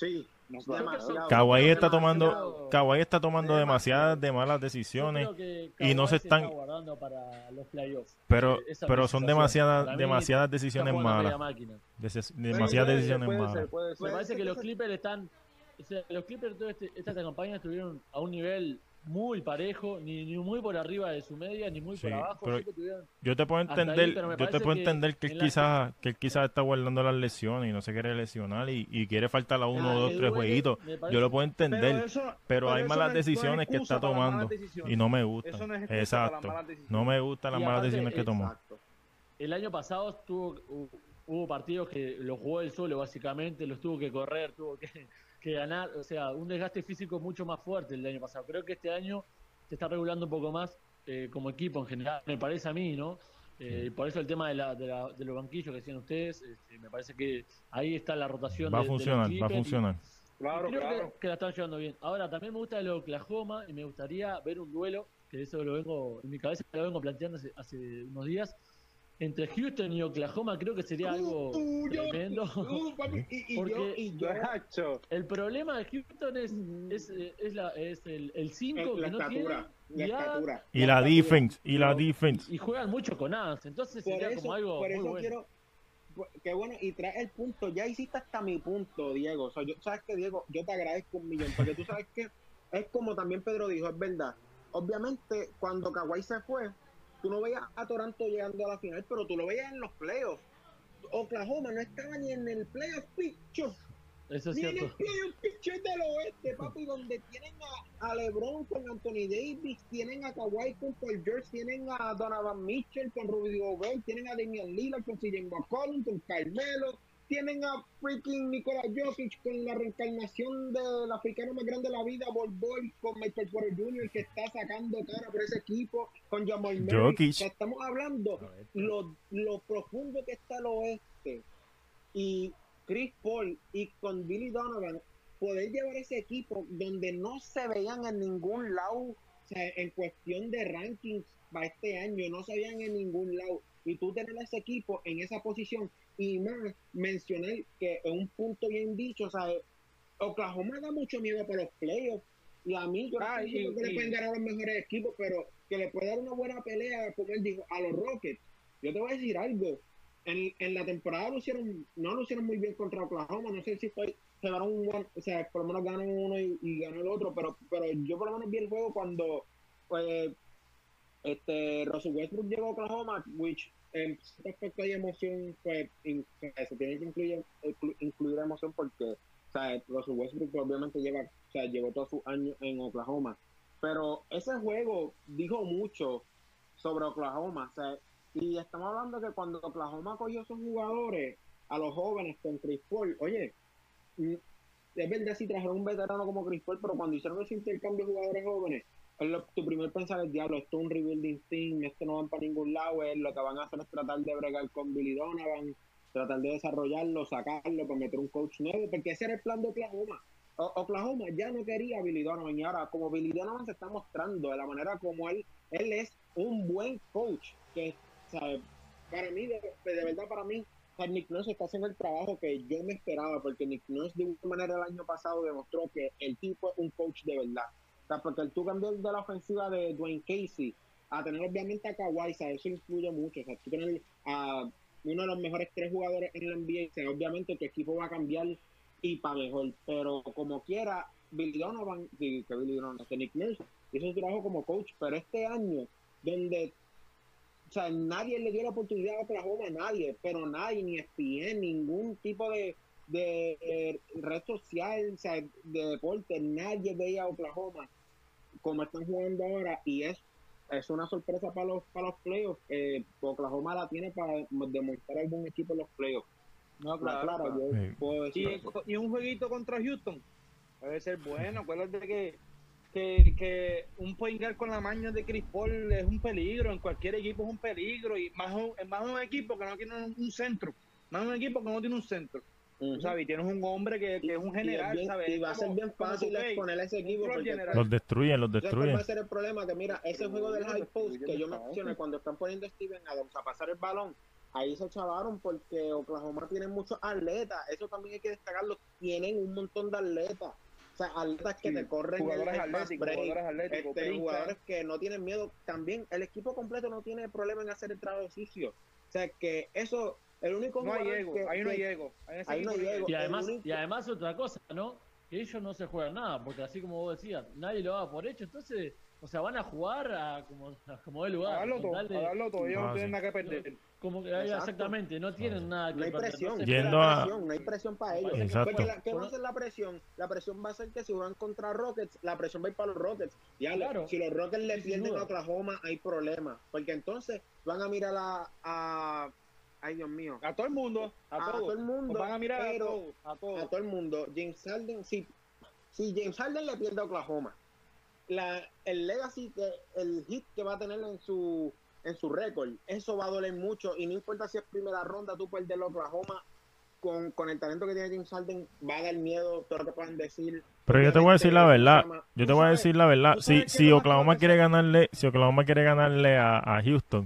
Speaker 2: No
Speaker 3: Yo creo que-
Speaker 1: Kawhi está
Speaker 3: demasiado-
Speaker 1: tomando, Kawhi está tomando
Speaker 4: demasiado.
Speaker 1: demasiadas de malas
Speaker 3: Yo
Speaker 1: decisiones,
Speaker 3: creo que
Speaker 1: y no
Speaker 3: Kawhi
Speaker 1: se
Speaker 3: está
Speaker 1: están-
Speaker 3: guardando para los playoffs.
Speaker 1: pero,
Speaker 3: Eh, esa es
Speaker 1: pero
Speaker 3: mi
Speaker 1: son
Speaker 3: sensación.
Speaker 1: demasiadas,
Speaker 3: Para mí,
Speaker 1: demasiadas
Speaker 3: está
Speaker 1: decisiones
Speaker 3: jugando a media
Speaker 1: malas,
Speaker 3: máquina.
Speaker 1: Deces-
Speaker 2: Puede
Speaker 1: demasiadas
Speaker 2: ser,
Speaker 1: decisiones
Speaker 2: puede
Speaker 1: malas.
Speaker 2: ser, puede
Speaker 3: Me
Speaker 2: ser.
Speaker 3: parece que los Clippers están. O sea, los Clippers toda este- esta campaña estuvieron a un nivel muy parejo, ni, ni muy por arriba de su media, ni muy
Speaker 1: Sí,
Speaker 3: por abajo.
Speaker 1: pero
Speaker 3: Siempre tuvieron-
Speaker 1: Yo te puedo
Speaker 3: Hasta ahí,
Speaker 1: entender,
Speaker 3: pero me
Speaker 1: yo te
Speaker 3: parece
Speaker 1: puedo
Speaker 3: que
Speaker 1: entender que él
Speaker 3: en la-
Speaker 1: quizás, que él quizás está guardando las lesiones y no se quiere lesionar y, y quiere faltar a uno,
Speaker 3: Ah,
Speaker 1: dos,
Speaker 3: le
Speaker 1: tres
Speaker 3: duele,
Speaker 1: jueguitos.
Speaker 3: me parece-
Speaker 1: Yo lo puedo entender, pero,
Speaker 2: eso-
Speaker 1: hay
Speaker 2: pero eso
Speaker 1: malas
Speaker 2: no es- no es
Speaker 1: decisiones que
Speaker 2: excusa
Speaker 1: está
Speaker 2: para las malas
Speaker 1: tomando
Speaker 2: decisiones.
Speaker 1: y no me
Speaker 2: Eso no
Speaker 1: gustan.
Speaker 2: es excusa para las
Speaker 1: Exacto.
Speaker 2: malas decisiones.
Speaker 1: No me gustan las
Speaker 3: Y
Speaker 1: malas
Speaker 3: aparte,
Speaker 1: decisiones que tomó.
Speaker 4: Exacto.
Speaker 3: El año pasado tuvo, hu- hubo partidos que lo jugó él solo, básicamente, los tuvo que correr, tuvo que, que ganar, o sea, un desgaste físico mucho más fuerte el año pasado. Creo que este año se está regulando un poco más eh, como equipo en general, me parece a mí, ¿no? Eh, y por eso el tema de, la, de, la- de los banquillos que decían ustedes, este, me parece que ahí está la rotación.
Speaker 1: Va a
Speaker 3: de- de los
Speaker 1: funcionar, va a
Speaker 3: Clippers y-
Speaker 1: funcionar.
Speaker 2: Claro,
Speaker 3: Creo
Speaker 2: claro.
Speaker 3: que, que la están llevando bien. Ahora, también me gusta el Oklahoma y me gustaría ver un duelo, que eso lo vengo, en mi cabeza lo vengo planteando hace, hace unos días, entre Houston y Oklahoma. Creo que sería algo
Speaker 4: Uh, yo-
Speaker 3: tremendo.
Speaker 4: uh, papi, y, y
Speaker 3: Porque-
Speaker 4: yo, y yo,
Speaker 2: Nacho.
Speaker 3: El problema de Houston es, es, eh, es, la, es el cinco
Speaker 4: la
Speaker 3: que no
Speaker 4: estatura,
Speaker 3: tiene
Speaker 4: la
Speaker 3: y, ha-
Speaker 4: estatura.
Speaker 1: Y la
Speaker 4: estatura.
Speaker 1: defense, y la
Speaker 3: Pero-
Speaker 1: defense.
Speaker 3: y juegan mucho con Adams. Entonces
Speaker 4: Por
Speaker 3: sería
Speaker 4: eso,
Speaker 3: como algo
Speaker 4: por
Speaker 3: muy
Speaker 4: eso
Speaker 3: bueno.
Speaker 4: quiero, por- qué bueno, y trae el punto, ya hiciste hasta mi punto, Diego. O sea, yo, sabes que Diego, yo te agradezco un millón, porque tú sabes que es como también Pedro dijo, es verdad. Obviamente, cuando Kawhi se fue, tú no veías a Toronto llegando a la final, pero tú lo veías en los playoffs. Oklahoma no estaba ni en el playoff picture,
Speaker 3: Eso es
Speaker 4: ni en el
Speaker 3: cierto.
Speaker 4: playoff picture del oeste, papi, donde tienen a, a LeBron con Anthony Davis, tienen a Kawhi con Paul George, tienen a Donovan Mitchell con Rudy Gobert, tienen a Damian Lillard con C J McCollum, con Carmelo, tienen a freaking Nikola Jokic con la reencarnación del africano más grande de la vida, Bol Bol, con Michael Porter junior, que está sacando cara por ese equipo, con Jamal Murray.
Speaker 1: Jokic.
Speaker 4: O sea, estamos hablando lo, lo profundo que está el oeste, y Chris Paul y con Billy Donovan poder llevar ese equipo donde no se veían en ningún lado, o sea, en cuestión de rankings para este año, no se veían en ningún lado, y tú tener ese equipo en esa posición, y más mencionar que en un punto bien dicho, o sea, Oklahoma da mucho miedo para los playoffs, y a mí yo no
Speaker 2: Ah,
Speaker 4: estoy diciendo
Speaker 2: y-
Speaker 4: que le
Speaker 2: y-
Speaker 4: pueden ganar a los mejores equipos, pero que le puede dar una buena pelea, como él dijo, a los Rockets. Yo te voy a decir algo, en, en la temporada lo hicieron, no lo hicieron muy bien contra Oklahoma, no sé si fue, se ganó un buen, o sea, por lo menos ganó uno y, y ganó el otro, pero, pero yo por lo menos vi el juego cuando pues, este Russell Westbrook llegó a Oklahoma, which en cierto aspecto hay emoción, pues in- o sea, se tiene que incluir, inclu- incluir emoción porque, o sea, Russell Westbrook pues, obviamente lleva, o sea, llevó todos sus años en Oklahoma, pero ese juego dijo mucho sobre Oklahoma, o sea, y estamos hablando que cuando Oklahoma cogió a sus jugadores, a los jóvenes con Chris Paul, oye, mm, es verdad si trajeron un veterano como Chris Paul, pero cuando hicieron ese intercambio de jugadores jóvenes, es lo- tu primer pensar es, diablo, esto es un rebuilding team, esto no van para ningún lado, es, lo que van a hacer es tratar de bregar con Billy Donovan, tratar de desarrollarlo, sacarlo, para meter un coach nuevo, porque ese era el plan de Oklahoma. O- Oklahoma ya no quería a Billy Donovan, y ahora como Billy Donovan se está mostrando de la manera como él, él es un buen coach, que, ¿sabe? Para mí, de, de verdad para mí, o sea, Nick Nurse está haciendo el trabajo que yo me esperaba, porque Nick Nurse de una manera el año pasado demostró que el tipo es un coach de verdad. O sea, porque el tú cambiar de la ofensiva de Dwayne Casey a tener obviamente a Kawhi, o sea, eso influye mucho. O sea, tú tener a uno de los mejores tres jugadores en la N B A, o sea, obviamente tu equipo va a cambiar y para mejor, pero como quiera, Billy Donovan, sí, que Billy Donovan, que Nick Nurse hizo su trabajo como coach, pero este año, donde o sea, nadie le dio la oportunidad a Oklahoma, nadie, pero nadie, ni E S P N, ningún tipo de, de, de red social, o sea, de deporte, nadie veía a Oklahoma como están jugando ahora, y es, es una sorpresa para los para los playoffs. Eh, Oklahoma la tiene para demostrar algún equipo en los playoffs.
Speaker 2: No,
Speaker 4: Claro,
Speaker 2: claro,
Speaker 4: claro,
Speaker 2: claro.
Speaker 4: yo
Speaker 1: Sí.
Speaker 4: puedo
Speaker 2: Y,
Speaker 4: decir eso.
Speaker 2: y un jueguito contra Houston debe ser bueno. Acuérdate que, que, que un point guard con la maña de Chris Paul es un peligro. En cualquier equipo es un peligro. Y más un, más un equipo que no tiene un, un centro. Más un equipo que no tiene un centro.
Speaker 4: Ujú.
Speaker 2: Tú sabes, y tienes un hombre que, que es un
Speaker 4: Y es
Speaker 2: general,
Speaker 4: bien-
Speaker 2: ¿sabes?
Speaker 4: y va a ser
Speaker 2: Como-
Speaker 4: bien
Speaker 2: como
Speaker 4: fácil
Speaker 2: Tuchel,
Speaker 4: exponer a ese
Speaker 2: un
Speaker 4: equipo
Speaker 2: rol
Speaker 4: porque
Speaker 2: general.
Speaker 1: Los destruyen, los
Speaker 4: ¿sabes cuál
Speaker 1: destruyen.
Speaker 4: va a ser el problema? Que mira, ese juego del high post que yo mencioné cuando están poniendo a Steven Adams a pasar el balón, ahí se chavaron porque Oklahoma tiene muchos atletas, eso también hay que destacarlo, tienen un montón de atletas. O sea, atletas que
Speaker 2: Sí,
Speaker 4: te corren
Speaker 2: jugadores
Speaker 4: el, el fast
Speaker 2: atléticos,
Speaker 4: break,
Speaker 2: jugadores atléticos,
Speaker 4: este,
Speaker 2: brincan.
Speaker 4: jugadores que no tienen miedo. También el equipo completo no tiene problema en hacer el trabajo sucio. O sea, que eso, el único
Speaker 2: No hay
Speaker 4: jugador
Speaker 2: ego,
Speaker 4: que,
Speaker 2: ahí no hay
Speaker 4: que-
Speaker 2: ego. En ese
Speaker 4: ahí no
Speaker 2: equipo
Speaker 4: hay ego.
Speaker 3: Y
Speaker 4: el
Speaker 3: además,
Speaker 4: único-
Speaker 3: y además otra cosa, ¿no? Que ellos no se juegan nada, porque así como vos decías, nadie lo da por hecho, entonces, o sea, van a jugar a como, a como de
Speaker 2: A
Speaker 3: lugar.
Speaker 2: darlo
Speaker 3: con
Speaker 2: todo,
Speaker 3: tal de-
Speaker 2: a darlo todo, ellos
Speaker 1: Ah,
Speaker 2: no tienen
Speaker 1: sí.
Speaker 2: nada que perder.
Speaker 3: como que
Speaker 4: Exacto.
Speaker 3: exactamente, no tienen
Speaker 1: sí.
Speaker 3: nada que
Speaker 4: No hay
Speaker 3: perder,
Speaker 4: presión,
Speaker 3: se
Speaker 1: Yendo
Speaker 4: no hay
Speaker 1: a-
Speaker 4: presión, no hay presión para ellos.
Speaker 1: Exacto.
Speaker 4: Porque la, ¿qué va
Speaker 3: Por-
Speaker 4: a hacer la presión? La presión va a ser que si juegan contra Rockets, la presión va a ir para los Rockets. Ya,
Speaker 3: Claro.
Speaker 4: si los Rockets le
Speaker 3: Sí, sin
Speaker 4: pierden
Speaker 3: duda.
Speaker 4: a Oklahoma, hay problema. Porque entonces van a mirar a, a ay Dios mío,
Speaker 2: A todo el mundo, a,
Speaker 4: a
Speaker 2: todos.
Speaker 4: todo el mundo,
Speaker 2: Nos van a mirar
Speaker 4: pero
Speaker 2: a todos, a todos.
Speaker 4: a todo el mundo. James Harden, si, si James Harden le pierde a Oklahoma, la, el legacy, que, el hit que va a tener en su en su récord, eso va a doler mucho. Y no importa si es primera ronda, tú perder a Oklahoma con, con el talento que tiene James Harden, va a dar miedo todo lo que puedan decir.
Speaker 1: Pero yo te voy a decir la verdad. Yo te
Speaker 4: Tú
Speaker 1: voy a
Speaker 4: sabes-
Speaker 1: decir la verdad.
Speaker 4: tú
Speaker 1: Si,
Speaker 4: sabes que
Speaker 1: si
Speaker 4: lo más
Speaker 1: Oklahoma
Speaker 4: probable
Speaker 1: quiere
Speaker 4: es-
Speaker 1: ganarle, si Oklahoma quiere ganarle a, a Houston,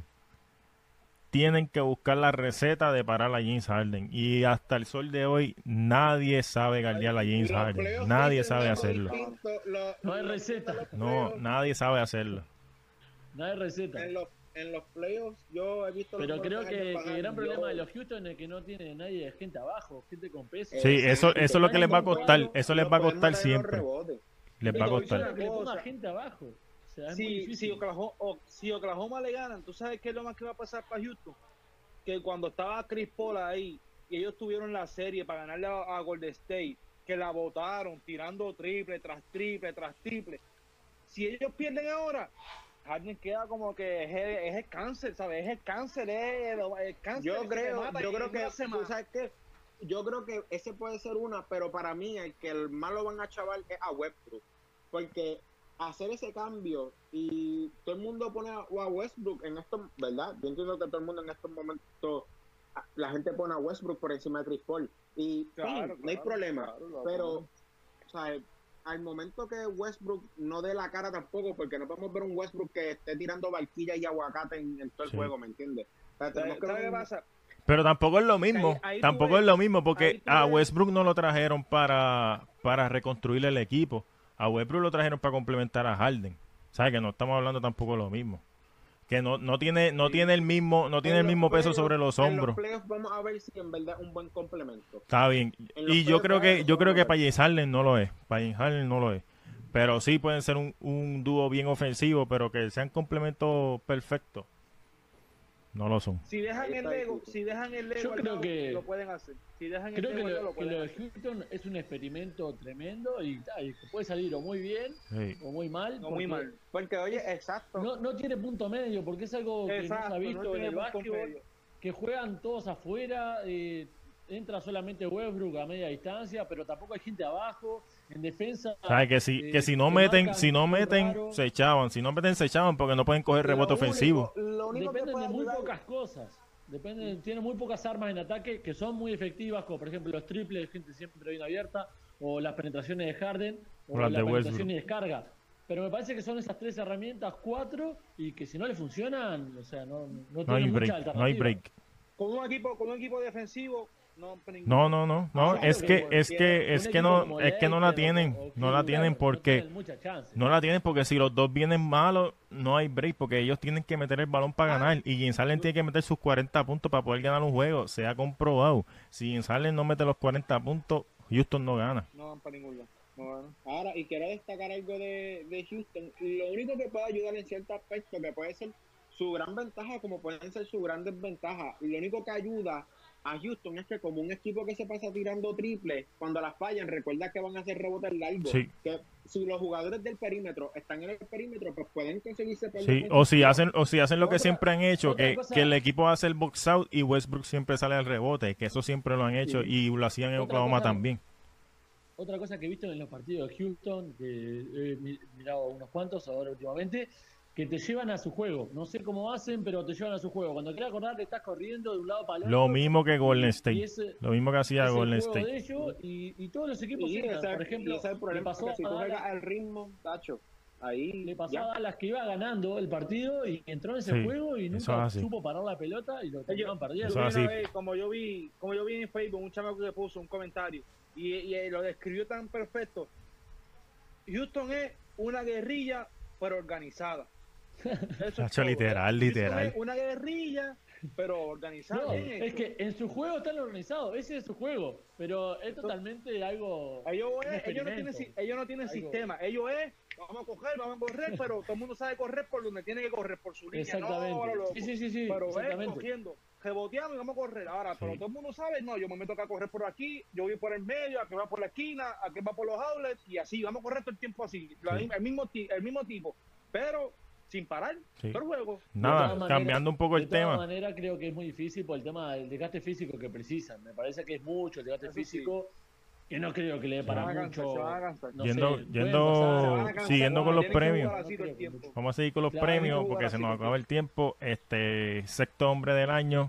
Speaker 1: tienen que buscar la receta de parar a James Harden. Y hasta el sol de hoy, nadie sabe guardiar a James
Speaker 4: Los
Speaker 1: Harden.
Speaker 4: playoffs
Speaker 1: Nadie
Speaker 4: dicen
Speaker 1: sabe
Speaker 4: algo
Speaker 1: hacerlo.
Speaker 4: distinto, lo-
Speaker 3: No hay
Speaker 4: lo-
Speaker 3: receta.
Speaker 4: los
Speaker 1: No,
Speaker 4: playoffs-
Speaker 1: nadie sabe hacerlo.
Speaker 3: No hay receta.
Speaker 4: En los, en los playoffs yo he visto los
Speaker 3: Pero creo
Speaker 4: jugadores
Speaker 3: que, que
Speaker 4: bajar,
Speaker 3: el gran
Speaker 4: yo-
Speaker 3: problema de los Houston es que no tiene nadie, gente abajo, gente con peso.
Speaker 1: Sí, eso,
Speaker 4: Exacto.
Speaker 1: eso es lo que les va a costar.
Speaker 3: Los
Speaker 1: Eso les
Speaker 4: Los
Speaker 1: va a
Speaker 4: pueden
Speaker 1: costar
Speaker 4: matar en los
Speaker 1: siempre.
Speaker 4: rebotes.
Speaker 1: Les va a
Speaker 3: Pero
Speaker 1: costar.
Speaker 3: yo creo que le ponga
Speaker 2: Cosa.
Speaker 3: gente abajo. O sea, es muy
Speaker 2: Si,
Speaker 3: difícil.
Speaker 2: si, Oklahoma, o- si Oklahoma le ganan, ¿tú sabes qué es lo más que va a pasar para Houston? Que cuando estaba Chris Paul ahí y ellos tuvieron la serie para ganarle a, a Golden State, que la botaron tirando triple tras triple tras triple. Si ellos pierden ahora, Harden queda como que es el, es el cáncer, ¿sabes? Es el cáncer, es el, el cáncer.
Speaker 4: Yo
Speaker 2: que te
Speaker 4: creo,
Speaker 2: mata
Speaker 4: yo
Speaker 2: y
Speaker 4: creo
Speaker 2: no
Speaker 4: que,
Speaker 2: hace
Speaker 4: tú
Speaker 2: más.
Speaker 4: sabes qué, yo creo que ese puede ser una, pero para mí el que el más lo van a chaval es a Westbrook, porque hacer ese cambio y todo el mundo pone a, a Westbrook en esto, ¿verdad? Yo entiendo que todo el mundo en estos momentos, a- la gente pone a Westbrook por encima de Chris Paul y
Speaker 2: Claro,
Speaker 4: sí, no hay
Speaker 2: claro,
Speaker 4: problema,
Speaker 2: claro, lo
Speaker 4: pero
Speaker 2: apoyo.
Speaker 4: o sea, al momento que Westbrook no dé la cara tampoco, porque no podemos ver un Westbrook que esté tirando barquilla y aguacate en, en todo el
Speaker 1: Sí.
Speaker 4: juego, ¿me entiendes? O sea,
Speaker 2: ¿Sabes
Speaker 4: tenemos que
Speaker 2: sabes
Speaker 4: ver
Speaker 2: qué
Speaker 4: un-
Speaker 2: pasa?
Speaker 1: Pero tampoco es lo mismo.
Speaker 2: Ahí- ahí tú
Speaker 1: Tampoco
Speaker 2: ves-
Speaker 1: es lo mismo
Speaker 2: ahí
Speaker 1: porque
Speaker 2: tú
Speaker 1: a
Speaker 2: ves-
Speaker 1: Westbrook no lo trajeron para, para reconstruir el equipo. A Westbrook lo trajeron para complementar a Harden. ¿Sabes? Que no estamos hablando tampoco de lo mismo. Que no, no tiene no
Speaker 2: Sí.
Speaker 1: tiene el mismo no tiene
Speaker 4: En
Speaker 1: el
Speaker 4: los
Speaker 1: mismo peso
Speaker 4: playoffs-
Speaker 1: sobre los
Speaker 4: En
Speaker 1: hombros.
Speaker 4: los playoffs vamos a ver si en verdad es un buen complemento.
Speaker 1: Está bien.
Speaker 4: En los
Speaker 1: Y yo
Speaker 4: playoffs
Speaker 1: creo que
Speaker 4: eso
Speaker 1: yo creo
Speaker 4: vamos
Speaker 1: que
Speaker 4: a ver.
Speaker 1: para James Harden no lo es. Para James Harden no lo es. Pero sí pueden ser un, un dúo bien ofensivo, pero que sean complementos perfectos. No lo son.
Speaker 2: Si dejan
Speaker 4: Ahí
Speaker 2: el
Speaker 4: está
Speaker 2: Lego,
Speaker 4: difícil.
Speaker 2: si dejan el Lego,
Speaker 3: Yo
Speaker 2: al
Speaker 3: creo
Speaker 2: lado,
Speaker 3: que-
Speaker 2: lo pueden hacer. Si dejan
Speaker 3: Creo
Speaker 2: el
Speaker 3: que
Speaker 2: Lego, al lado,
Speaker 3: lo,
Speaker 2: lo
Speaker 3: que lo
Speaker 2: pueden
Speaker 3: de
Speaker 2: hacer.
Speaker 3: Houston es un experimento tremendo y, ta, y que puede salir o muy bien
Speaker 1: Sí.
Speaker 3: o muy mal.
Speaker 2: No, muy
Speaker 3: porque
Speaker 2: mal.
Speaker 4: Porque, oye, exacto.
Speaker 3: No, no tiene punto medio, porque es algo que no se
Speaker 2: Exacto,
Speaker 3: ha
Speaker 2: no
Speaker 3: visto en
Speaker 2: tiene
Speaker 3: el
Speaker 2: punto
Speaker 3: básquetbol,
Speaker 2: medio.
Speaker 3: que juegan todos afuera, eh, entra solamente Westbrook a media distancia, pero tampoco hay gente abajo. En defensa,
Speaker 1: ¿Sabes? Que si,
Speaker 3: eh,
Speaker 1: que si no
Speaker 3: se
Speaker 1: meten,
Speaker 3: marcan
Speaker 1: si no
Speaker 3: muy
Speaker 1: meten,
Speaker 3: raro.
Speaker 1: se echaban. Si no meten, se echaban porque no pueden coger rebote
Speaker 4: Lo único-
Speaker 1: ofensivo.
Speaker 4: Lo único que
Speaker 3: dependen
Speaker 4: puede
Speaker 3: de muy
Speaker 4: ayudar-
Speaker 3: pocas cosas. Depende, tiene muy pocas armas en ataque que son muy efectivas, como por ejemplo los triples, gente siempre bien abierta, o las penetraciones de Harden, o
Speaker 1: O las
Speaker 3: la
Speaker 1: de
Speaker 3: penetración
Speaker 1: Westbrook.
Speaker 3: y descarga. Pero me parece que son esas tres herramientas, cuatro, y que si no le funcionan, o sea, no, no, no
Speaker 1: No hay
Speaker 3: tienen mucha
Speaker 1: break.
Speaker 3: alternativa.
Speaker 1: No hay break.
Speaker 2: Con un equipo, con un equipo defensivo, no.
Speaker 1: No, no, no, no,
Speaker 3: Ah,
Speaker 1: es
Speaker 3: claro,
Speaker 1: que,
Speaker 3: que
Speaker 1: es
Speaker 3: tiene
Speaker 1: que,
Speaker 3: un
Speaker 1: es que
Speaker 3: equipo
Speaker 1: no,
Speaker 3: como
Speaker 1: es que no la
Speaker 3: Lakers
Speaker 1: tienen,
Speaker 3: o- o
Speaker 1: no la
Speaker 3: Cleveland,
Speaker 1: tienen
Speaker 3: no
Speaker 1: porque,
Speaker 3: tienen mucha chance.
Speaker 1: no la tienen porque si los dos vienen malos, no hay break porque ellos tienen que meter el balón para
Speaker 2: Ah.
Speaker 1: ganar y James Harden tiene que meter sus cuarenta puntos para poder ganar un juego, se ha comprobado. Si James Harden no mete los cuarenta puntos, Houston no gana.
Speaker 2: No van para ningún lado. No van.
Speaker 4: Ahora, y quiero destacar algo de, de Houston. Lo único que puede ayudar en cierto aspecto, que puede ser su gran ventaja, como pueden ser su gran desventaja. Lo único que ayuda a Houston es que como un equipo que se pasa tirando triples, cuando las fallan, recuerda que van a hacer rebotes largos.
Speaker 1: Sí.
Speaker 4: Que si los jugadores del perímetro están en el perímetro, pues pueden conseguirse por
Speaker 1: Sí, o si hacen, o si hacen lo que
Speaker 3: Otra-
Speaker 1: siempre han hecho,
Speaker 3: otra
Speaker 1: que,
Speaker 3: cosa-
Speaker 1: que el equipo hace el box out y Westbrook siempre sale al rebote, que eso siempre lo han hecho
Speaker 4: Sí.
Speaker 1: y lo hacían en
Speaker 3: Otra
Speaker 1: Oklahoma
Speaker 3: cosa-
Speaker 1: también.
Speaker 3: Otra cosa que he visto en los partidos de Houston, que he mi- mirado unos cuantos ahora últimamente, que te llevan a su juego. No sé cómo hacen, pero te llevan a su juego. Cuando quieras acordar, estás corriendo de un lado para el otro.
Speaker 1: Lo mismo que Golden
Speaker 3: y
Speaker 1: State,
Speaker 3: ese-
Speaker 1: lo mismo que hacía
Speaker 3: es el
Speaker 1: Golden
Speaker 3: juego
Speaker 1: State.
Speaker 3: de ellos y, y todos los equipos
Speaker 4: Y
Speaker 3: entran.
Speaker 4: ese,
Speaker 3: Por ejemplo,
Speaker 4: y ese es el
Speaker 3: le
Speaker 4: problema,
Speaker 3: pasó
Speaker 4: que si
Speaker 3: a
Speaker 4: tú
Speaker 3: Dallas-
Speaker 4: juegas al ritmo, tacho,
Speaker 2: ahí
Speaker 3: Le pasó
Speaker 2: ya.
Speaker 3: a Dallas que iba ganando el partido y entró en ese
Speaker 1: Sí,
Speaker 3: juego y
Speaker 1: eso
Speaker 3: nunca
Speaker 1: es así.
Speaker 3: supo parar la pelota y lo terminaron perdiendo.
Speaker 1: Eso
Speaker 2: Yo
Speaker 1: es
Speaker 2: vi una
Speaker 1: así.
Speaker 2: vez, como yo vi, como yo vi en Facebook, un chamaco que puso un comentario y, y lo describió tan perfecto. Houston es una guerrilla, pero organizada. Eso es
Speaker 1: Nacho,
Speaker 2: todo.
Speaker 1: literal,
Speaker 2: Houston
Speaker 1: literal.
Speaker 2: es una guerrilla, pero organizada.
Speaker 3: No,
Speaker 2: bien
Speaker 3: es
Speaker 2: hecho.
Speaker 3: que en su juego están organizados, ese es su juego, pero es totalmente algo.
Speaker 2: Ellos,
Speaker 3: un
Speaker 2: es, ellos no tienen, si-
Speaker 3: experimento.
Speaker 2: ellos no tienen
Speaker 3: Algo.
Speaker 2: sistema. Ellos es, vamos a coger, vamos a correr, pero todo el mundo sabe correr por donde tiene que correr, por su línea.
Speaker 3: Exactamente.
Speaker 2: No, ahora loco.
Speaker 3: Sí, sí, sí, sí,
Speaker 2: Pero es
Speaker 3: exactamente.
Speaker 2: cogiendo, reboteando y vamos a correr. Ahora,
Speaker 1: Sí.
Speaker 2: pero todo el mundo sabe, no, yo me toca correr por aquí, yo voy por el medio, a que va por la esquina, a que va por los outlets, y así, vamos a correr todo el tiempo así. La-
Speaker 1: Sí.
Speaker 2: el, mismo ti- el mismo tipo, pero sin parar,
Speaker 1: Sí.
Speaker 2: todo el juego.
Speaker 1: Nada,
Speaker 3: todas
Speaker 1: cambiando un poco el
Speaker 3: De todas
Speaker 1: tema.
Speaker 3: maneras, creo que es muy difícil por el tema del desgaste físico que precisan. Me parece que es mucho el desgaste
Speaker 2: Eso sí.
Speaker 3: físico, que no creo que le dé
Speaker 2: Se
Speaker 3: para
Speaker 2: van a cansar,
Speaker 3: mucho.
Speaker 2: se van a cansar.
Speaker 3: no
Speaker 1: Yendo-
Speaker 3: sé,
Speaker 1: yendo-
Speaker 3: pueden pasar-
Speaker 2: Se van a cansar,
Speaker 1: siguiendo con
Speaker 2: Juan,
Speaker 1: los
Speaker 2: tienen que
Speaker 1: premios.
Speaker 2: jugar así todo el
Speaker 3: No creo que
Speaker 2: tiempo.
Speaker 1: Vamos a seguir con los
Speaker 3: Claro,
Speaker 1: premios
Speaker 2: hay que
Speaker 1: porque
Speaker 2: jugar
Speaker 1: se
Speaker 2: así
Speaker 1: nos
Speaker 2: con
Speaker 1: acaba el tiempo. Este sexto hombre del año,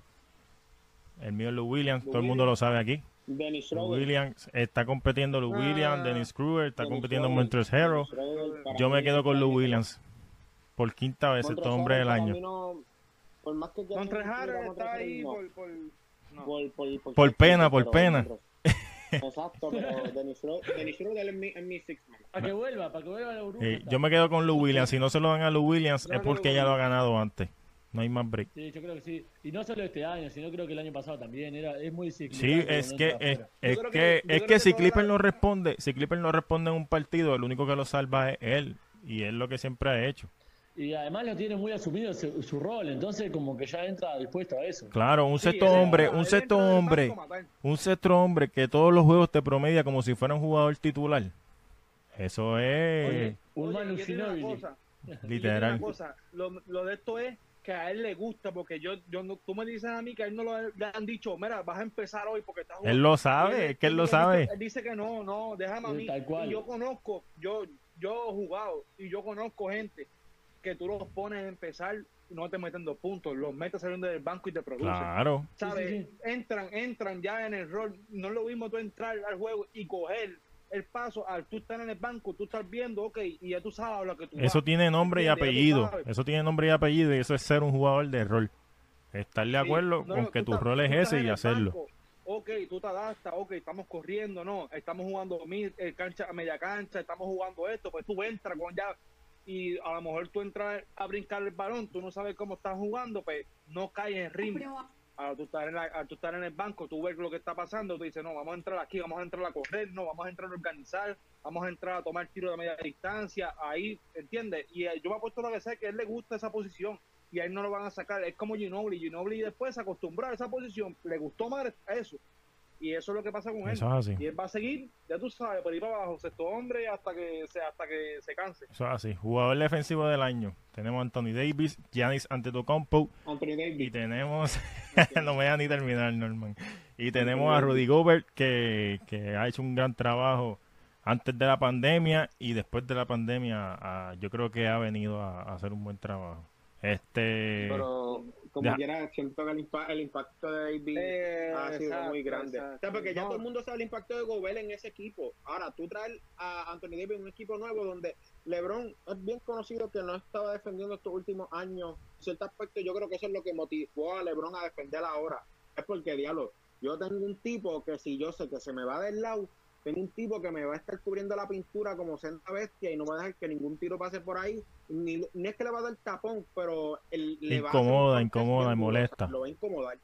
Speaker 1: el mío es Lou Williams,
Speaker 2: Lou
Speaker 1: todo el mundo lo
Speaker 2: Williams.
Speaker 1: sabe aquí.
Speaker 4: Dennis
Speaker 1: Lou
Speaker 4: Schroeder.
Speaker 1: Williams está compitiendo Lou
Speaker 2: Ah.
Speaker 1: Williams, Dennis Kruger, está
Speaker 4: Dennis
Speaker 1: compitiendo
Speaker 4: Schroeder.
Speaker 1: Montrezl Harrell.
Speaker 4: Dennis Schroeder, para
Speaker 1: Yo me
Speaker 4: mí,
Speaker 1: quedo con Lou
Speaker 4: para mí,
Speaker 1: Williams por quinta vez,
Speaker 4: Montrezl
Speaker 1: sexto hombre del
Speaker 4: Harrell para
Speaker 1: año.
Speaker 4: mí no- por más que quieran
Speaker 2: Montrezl
Speaker 4: incluir a
Speaker 2: Harrell
Speaker 4: Montrezl
Speaker 2: está
Speaker 4: Harrell,
Speaker 2: ahí
Speaker 4: no.
Speaker 2: por, por, no.
Speaker 4: Por, por, por,
Speaker 1: Por pena, por
Speaker 4: pero
Speaker 1: pena.
Speaker 4: Montrezl. Exacto, pero Dennis Schroeder, Dennis Schroeder es mi, es mi six man.
Speaker 3: Para que vuelva, para que vuelva a la burbuja.
Speaker 1: Eh, yo me quedo con Lou Williams. Si no se lo dan a Lou Williams
Speaker 2: Yo
Speaker 1: es
Speaker 2: me
Speaker 1: porque
Speaker 2: quedo
Speaker 1: ya
Speaker 2: con
Speaker 1: lo ha ganado antes. No hay más break.
Speaker 3: Sí, yo creo que sí. Y no solo este año, sino creo que el año pasado también. Era, es muy cíclico.
Speaker 1: Sí, es que es, es
Speaker 2: creo
Speaker 1: que
Speaker 2: que- yo
Speaker 1: es
Speaker 2: creo
Speaker 1: que
Speaker 2: que
Speaker 1: si
Speaker 2: toda
Speaker 1: Clipper
Speaker 2: la-
Speaker 1: no responde, si Clipper no responde en un partido, el único que lo salva es él y es lo que siempre ha hecho.
Speaker 3: Y además lo tiene muy asumido su, su rol, entonces como que ya entra dispuesto a eso.
Speaker 1: Claro, un
Speaker 2: Sí,
Speaker 1: sexto
Speaker 2: él
Speaker 1: hombre,
Speaker 2: entra-
Speaker 1: un
Speaker 2: él
Speaker 1: sexto
Speaker 2: entra del
Speaker 1: hombre,
Speaker 2: banco a matar.
Speaker 1: un sexto hombre que todos los juegos te promedia como si fuera un jugador titular. Eso es
Speaker 3: Oye, un
Speaker 2: Oye,
Speaker 3: Manu
Speaker 2: y yo te digo una
Speaker 3: Ginóbili.
Speaker 2: cosa, y yo te digo
Speaker 1: literal.
Speaker 2: una cosa, lo, lo de esto es que a él le gusta, porque yo, yo no, tú me dices a mí que a él no lo le han dicho, mira, vas a empezar hoy porque estás
Speaker 1: Él lo
Speaker 2: Y
Speaker 1: sabe,
Speaker 2: él-
Speaker 1: es que él lo
Speaker 2: dice-
Speaker 1: sabe.
Speaker 2: Él dice que no, no, déjame a
Speaker 3: Sí,
Speaker 2: mí.
Speaker 3: tal cual.
Speaker 2: Y yo conozco, yo, yo he jugado y yo conozco gente que tú los pones a empezar, no te meten dos puntos, los metes saliendo del banco y te producen.
Speaker 1: Claro.
Speaker 2: ¿Sabes?
Speaker 3: Sí, sí,
Speaker 2: Entran, entran ya en el rol. No es lo mismo tú entrar al juego y coger el paso al tú estar en el banco, tú estás viendo, ok, y ya tú sabes a lo que tú
Speaker 1: Eso
Speaker 2: vas.
Speaker 1: tiene nombre y
Speaker 2: ¿Entiendes? Ya tú
Speaker 1: apellido.
Speaker 2: sabes.
Speaker 1: Eso tiene nombre y apellido y eso es ser un jugador de rol. Estar de
Speaker 2: Sí,
Speaker 1: acuerdo
Speaker 2: no,
Speaker 1: con
Speaker 2: no,
Speaker 1: que
Speaker 2: tú
Speaker 1: tu
Speaker 2: estás-
Speaker 1: rol es
Speaker 2: tú estás
Speaker 1: ese
Speaker 2: en
Speaker 1: y
Speaker 2: el
Speaker 1: hacerlo.
Speaker 2: banco, ok, tú te adaptas, ok, estamos corriendo, no, estamos jugando mid, eh, cancha a media cancha, estamos jugando esto, pues tú entras con ya y a lo mejor tú entras a brincar el balón, tú no sabes cómo estás jugando, pues no caes en ritmo. A tú estar en, la, a tú estar en el banco, tú ves lo que está pasando, tú dices, no, vamos a entrar aquí, vamos a entrar a correr, no, vamos a entrar a organizar, vamos a entrar a tomar tiro de media distancia, ahí, ¿entiendes? Y eh, yo me apuesto lo que sé, que a él le gusta esa posición y a él no lo van a sacar, es como Ginobili, Ginobili después se acostumbró a esa posición, le gustó más eso, y eso es lo que pasa con él.
Speaker 1: Eso es así.
Speaker 2: Y él va a seguir, ya tú sabes, por ir para abajo, sexto hombre hasta que se, hasta que se canse.
Speaker 1: Eso es así. Jugador defensivo del año. Tenemos a Anthony Davis, Giannis Antetokounmpo
Speaker 4: Anthony
Speaker 1: y
Speaker 4: Davis.
Speaker 1: tenemos, no me dejan ni terminar, Norman. Y tenemos a Rudy Gobert que, que ha hecho un gran trabajo antes de la pandemia y después de la pandemia ah, yo creo que ha venido a, a hacer un buen trabajo. Este
Speaker 4: Pero como
Speaker 1: deja-
Speaker 4: quiera, siento que el, impa- el impacto de Davis
Speaker 2: Eh,
Speaker 4: ha sido
Speaker 2: exacto,
Speaker 4: muy grande.
Speaker 2: exacto.
Speaker 4: O sea, porque ya
Speaker 2: No.
Speaker 4: todo el mundo sabe el impacto de Gobert en ese equipo. Ahora, tú traes a Anthony Davis en un equipo nuevo donde LeBron es bien conocido que no estaba defendiendo estos últimos años. En cierto aspecto, yo creo que eso es lo que motivó a LeBron a defender ahora. Es porque, diablo, yo tengo un tipo que si yo sé que se me va del lado, tengo un tipo que me va a estar cubriendo la pintura como senda bestia y no va a dejar que ningún tiro pase por ahí. Ni, ni es que le va a dar tapón, pero él le va a hacer un
Speaker 1: Incomoda,
Speaker 4: contest
Speaker 1: incomoda
Speaker 4: bien
Speaker 1: y
Speaker 4: duro,
Speaker 1: molesta.
Speaker 4: lo va a incomodar.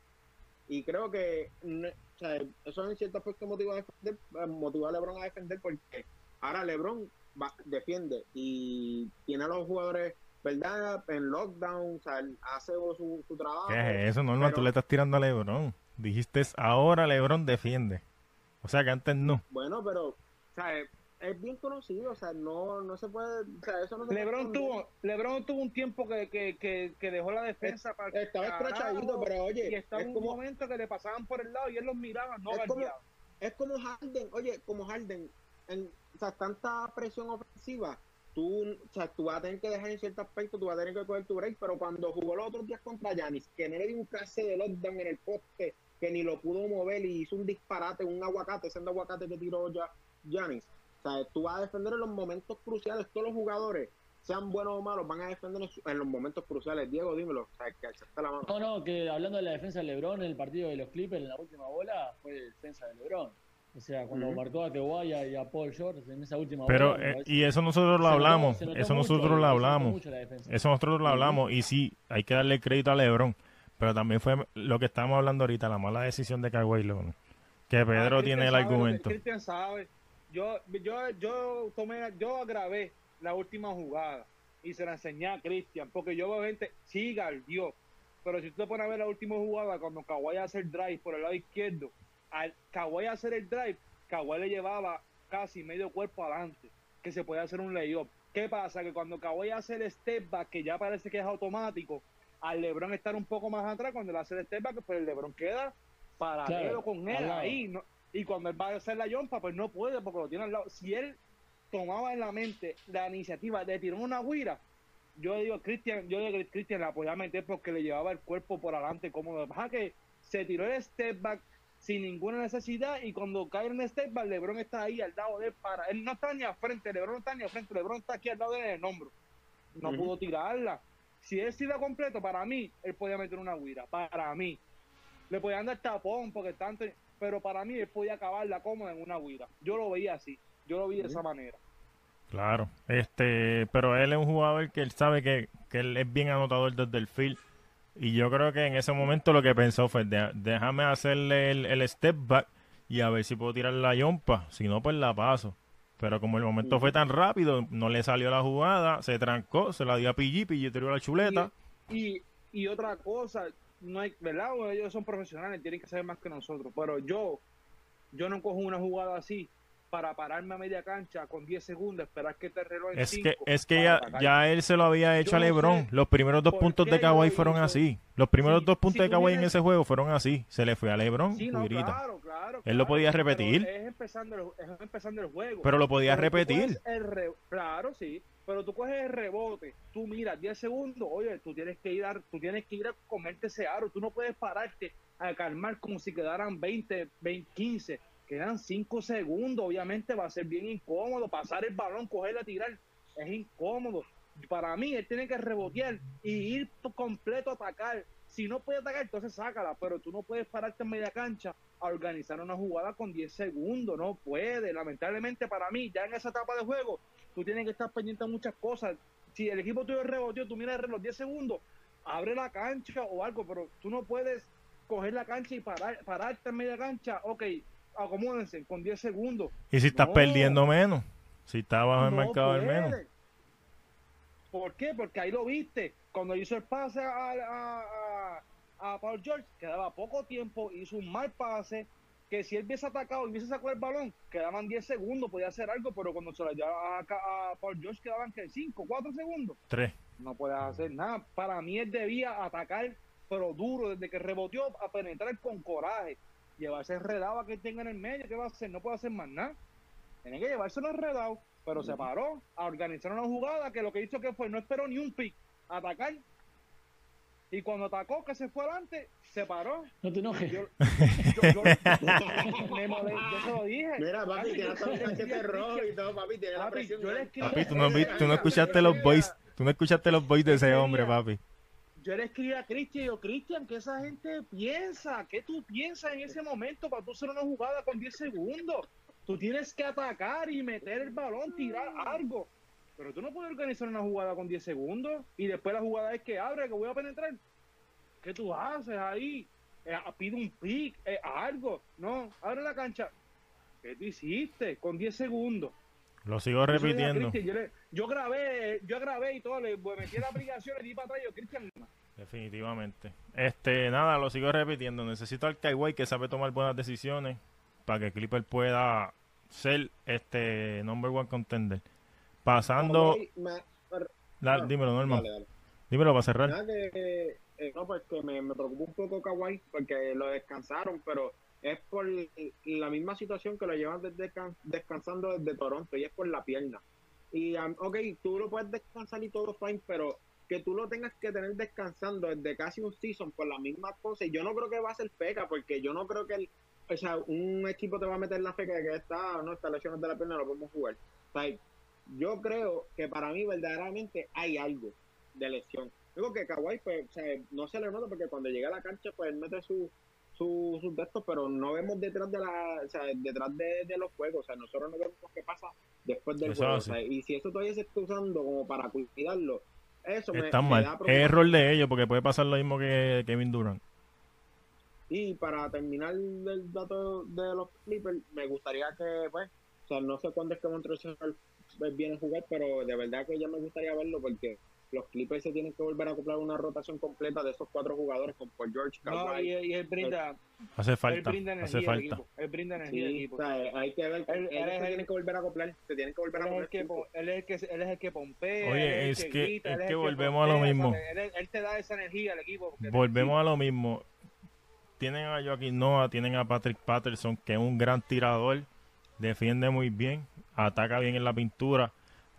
Speaker 4: Y creo que no- o sea, eso en cierto aspecto motiva a defender, eh, motivó a LeBron a defender porque ahora LeBron va, defiende y tiene a los jugadores, ¿verdad? En lockdown, o sea, él hace su, su trabajo.
Speaker 1: ¿qué es eso, Norman?
Speaker 4: pero-
Speaker 1: Tú le estás tirando a LeBron. Dijiste ahora LeBron defiende. O sea que antes no.
Speaker 4: Bueno, pero, o sea, es, es bien conocido, o sea, no, no se puede, o sea, eso no se
Speaker 2: LeBron
Speaker 4: puede
Speaker 2: tuvo, LeBron tuvo un tiempo que, que, que, que dejó la defensa para el
Speaker 4: Estaba
Speaker 2: carajo,
Speaker 4: escrachadito, pero oye,
Speaker 2: y estaba
Speaker 4: es
Speaker 2: en un
Speaker 4: como-
Speaker 2: momento que le pasaban por el lado y él los miraba, no
Speaker 4: Es como-
Speaker 2: guardiaba.
Speaker 4: es como Harden, oye, como Harden, en, o sea, tanta presión ofensiva, tú, o sea, tú vas a tener que dejar en cierto aspecto, tú vas a tener que coger tu break, pero cuando jugó los otros días contra Giannis, que no le dio un clase de lockdown en el poste, que ni lo pudo mover y hizo un disparate, un aguacate, ese aguacate que tiró ya Giannis, o sea, tú vas a defender en los momentos cruciales, todos los jugadores sean buenos o malos, van a defender en, su, en los momentos cruciales. Diego, dímelo, o sea, que alzaste la mano.
Speaker 3: No, no, que hablando de la defensa de LeBron en el partido de los Clippers, en la última bola, fue defensa de LeBron. O sea, cuando uh-huh. marcó a Kawhi y a Paul George en esa última
Speaker 1: Pero,
Speaker 3: bola.
Speaker 1: eh, y eso nosotros lo hablamos,
Speaker 3: notó,
Speaker 1: eso
Speaker 3: mucho,
Speaker 1: nosotros lo hablamos,
Speaker 3: eso,
Speaker 1: eso nosotros lo hablamos, uh-huh. y sí, hay que darle crédito a LeBron, pero también fue lo que estábamos hablando ahorita, la mala decisión de Kawhi Leonard, que Pedro ah, tiene el argumento.
Speaker 2: Cristian sabe, yo, yo, yo tomé, yo grabé la última jugada y se la enseñé a Cristian, porque yo veo gente, sí, Dios, pero si tú te pones a ver la última jugada, cuando Kawhi hace el drive por el lado izquierdo, al Kawhi hacer el drive, Kawhi le llevaba casi medio cuerpo adelante, que se puede hacer un layup. ¿Qué pasa? Que cuando Kawhi hace el step back, que ya parece que es automático, al LeBron estar un poco más atrás, cuando él hace el step back, pues el LeBron queda paralelo claro, con él ahí, ¿no? Y cuando él va a hacer la jumpa, pues no puede, porque lo tiene al lado. Si él tomaba en la mente la iniciativa de tirar una guira, yo digo, Cristian, yo digo que Cristian la podía meter porque le llevaba el cuerpo por adelante cómodo. Baja que se tiró el step back sin ninguna necesidad, y cuando cae en el step back, LeBron está ahí al lado de él, para él no está ni al frente, LeBron no está ni al frente, LeBron está aquí al lado de él en el hombro, no uh-huh. pudo tirarla. Si él se iba completo, para mí, él podía meter una guira, para mí, le podían dar tapón, porque tanto, pero para mí, él podía acabarla cómoda en una guira, yo lo veía así, yo lo vi uh-huh. de esa manera.
Speaker 1: Claro, este, pero él es un jugador que él sabe que, que él es bien anotador desde el field. Y yo creo que en ese momento lo que pensó fue, de, déjame hacerle el, el step back y a ver si puedo tirar la yompa, si no pues la paso. Pero como el momento fue tan rápido, no le salió la jugada, se trancó, se la dio a P G, P G tiró la chuleta.
Speaker 2: Y, y, y otra cosa, no hay, ¿verdad? Ellos son profesionales, tienen que saber más que nosotros, pero yo, yo no cojo una jugada así para pararme a media cancha con diez segundos, esperar que te reloj en
Speaker 1: es
Speaker 2: cinco,
Speaker 1: que Es que ya, ya él se lo había hecho yo a LeBron. No Los primeros dos puntos de Kawhi fueron hizo. así. Los primeros sí, dos puntos si de Kawhi vienes... en ese juego fueron así. Se le fue a LeBron.
Speaker 2: Sí, no, claro, claro,
Speaker 1: él
Speaker 2: claro,
Speaker 1: lo podía repetir.
Speaker 2: Es empezando, el, es empezando el juego.
Speaker 1: Pero lo podía
Speaker 2: pero
Speaker 1: repetir.
Speaker 2: El re... Claro, sí. Pero tú coges el rebote, tú miras diez segundos, oye, tú tienes que ir a, tú tienes que ir a comerte ese aro. Tú no puedes pararte a calmar como si quedaran veinte, veinte, quince. Quedan cinco segundos, obviamente va a ser bien incómodo pasar el balón, cogerla, tirar, es incómodo. Para mí, él tiene que rebotear y ir completo a atacar. Si no puede atacar, entonces sácala, pero tú no puedes pararte en media cancha a organizar una jugada con diez segundos, no puede. Lamentablemente para mí, ya en esa etapa de juego, tú tienes que estar pendiente de muchas cosas. Si el equipo tuyo reboteó, tú miras el reloj diez segundos, abre la cancha o algo, pero tú no puedes coger la cancha y parar, pararte en media cancha, ok, acomódense con diez segundos.
Speaker 1: ¿Y si estás no, perdiendo menos? Si estás bajo el
Speaker 2: no
Speaker 1: marcador menos.
Speaker 2: ¿Por qué? Porque ahí lo viste. Cuando hizo el pase a, a, a, a Paul George, quedaba poco tiempo, hizo un mal pase, que si él hubiese atacado y hubiese sacado el balón, quedaban diez segundos, podía hacer algo, pero cuando se lo llevaba a, a Paul George quedaban que cinco, cuatro segundos.
Speaker 1: tres.
Speaker 2: No puede hacer nada. Para mí él debía atacar, pero duro, desde que reboteó, a penetrar con coraje. Llevarse enredado a que tenga en el medio, ¿qué va a hacer? No puede hacer más nada. Tiene que llevárselo enredado, pero uh-huh. se paró a organizar una jugada que lo que hizo que fue, no esperó ni un pick, atacar. Y cuando atacó, que se fue adelante, se paró.
Speaker 3: No te enojes.
Speaker 2: Yo, yo, yo, yo, me molé, yo se lo dije.
Speaker 4: Mira, papi, tienes hasta un tanquete rojo y todo, papi, tienes la presión.
Speaker 1: Papi, tú no, tú no escuchaste los boys, tú no escuchaste los boys de ese hombre, papi.
Speaker 2: Yo le escribí a Cristian y yo, Cristian, ¿qué esa gente piensa? ¿Qué tú piensas en ese momento para tú hacer una jugada con diez segundos? Tú tienes que atacar y meter el balón, tirar algo. Pero tú no puedes organizar una jugada con diez segundos y después la jugada es que abre, que voy a penetrar. ¿Qué tú haces ahí? Eh, pide un pick, eh, algo. No, abre la cancha. ¿Qué tú hiciste con diez segundos?
Speaker 1: Lo sigo repitiendo.
Speaker 2: Yo, le, yo grabé, yo grabé y todo, le metí la aplicación, le di para atrás y yo, Cristian.
Speaker 1: Definitivamente. Este, nada, lo sigo repitiendo. Necesito al Kawhi que sabe tomar buenas decisiones para que Clipper pueda ser este number one contender. Pasando.
Speaker 4: Me, me,
Speaker 1: la,
Speaker 4: no,
Speaker 1: dímelo, Norman.
Speaker 4: Dale, dale.
Speaker 1: Dímelo para cerrar.
Speaker 4: Nada que, eh, no, pues que me, me preocupa un poco Kawhi porque lo descansaron, pero es por la misma situación que lo llevan desde descansando desde Toronto y es por la pierna. Y, um, ok, tú lo puedes descansar y todo fine, pero que tú lo tengas que tener descansando desde casi un season por la misma cosa. Y yo no creo que va a ser feca, porque yo no creo que el, o sea, un equipo te va a meter la feca de que está, no, está lesiones de la pierna, no podemos jugar. O sea, yo creo que para mí verdaderamente hay algo de lesión. Digo que Kawhi, pues, o sea, no se le nota porque cuando llega a la cancha, pues él mete su, su, sus textos, pero no vemos detrás de la, o sea, detrás de, de los juegos, o sea, nosotros no vemos qué pasa después del
Speaker 1: Eso
Speaker 4: juego, o
Speaker 1: así.
Speaker 4: sea, y si eso todavía se está usando como para cuidarlo, eso me,
Speaker 1: Están
Speaker 4: me
Speaker 1: mal.
Speaker 4: da
Speaker 1: Es
Speaker 4: preocupación.
Speaker 1: error de ellos porque puede pasar lo mismo que Kevin Durant.
Speaker 4: Y para terminar el dato de los Clippers, me gustaría que, pues, o sea, no sé cuándo es que Montreal viene a jugar, pero de verdad que ya me gustaría verlo porque los Clippers se tienen que volver a acoplar una rotación completa de esos cuatro jugadores con Paul George,
Speaker 2: No,
Speaker 4: Kawhi.
Speaker 2: y, y él brinda,
Speaker 1: Hace
Speaker 2: él
Speaker 1: falta.
Speaker 2: brinda
Speaker 1: Hace
Speaker 2: energía al
Speaker 1: falta.
Speaker 2: equipo. Él brinda energía al
Speaker 4: Sí,
Speaker 2: equipo.
Speaker 4: o sea, hay que ver,
Speaker 2: Él- él
Speaker 4: ellos
Speaker 2: es
Speaker 4: se
Speaker 2: el-
Speaker 4: tienen que volver a acoplar, se tienen que volver a
Speaker 2: Él es, el
Speaker 4: acoplar.
Speaker 2: que, po- él, es el que, él es el que pompea,
Speaker 1: Oye,
Speaker 2: él es,
Speaker 1: es
Speaker 2: el
Speaker 1: que-
Speaker 2: grita,
Speaker 1: es
Speaker 2: él es
Speaker 1: que
Speaker 2: el
Speaker 1: volvemos a lo
Speaker 2: frontea,
Speaker 1: mismo.
Speaker 2: ¿sabes? Él, es- él te da esa energía al equipo. porque
Speaker 1: Volvemos
Speaker 2: necesita.
Speaker 1: a lo mismo. Tienen a Joaquín Noah, tienen a Patrick Patterson, que es un gran tirador, defiende muy bien, ataca bien en la pintura,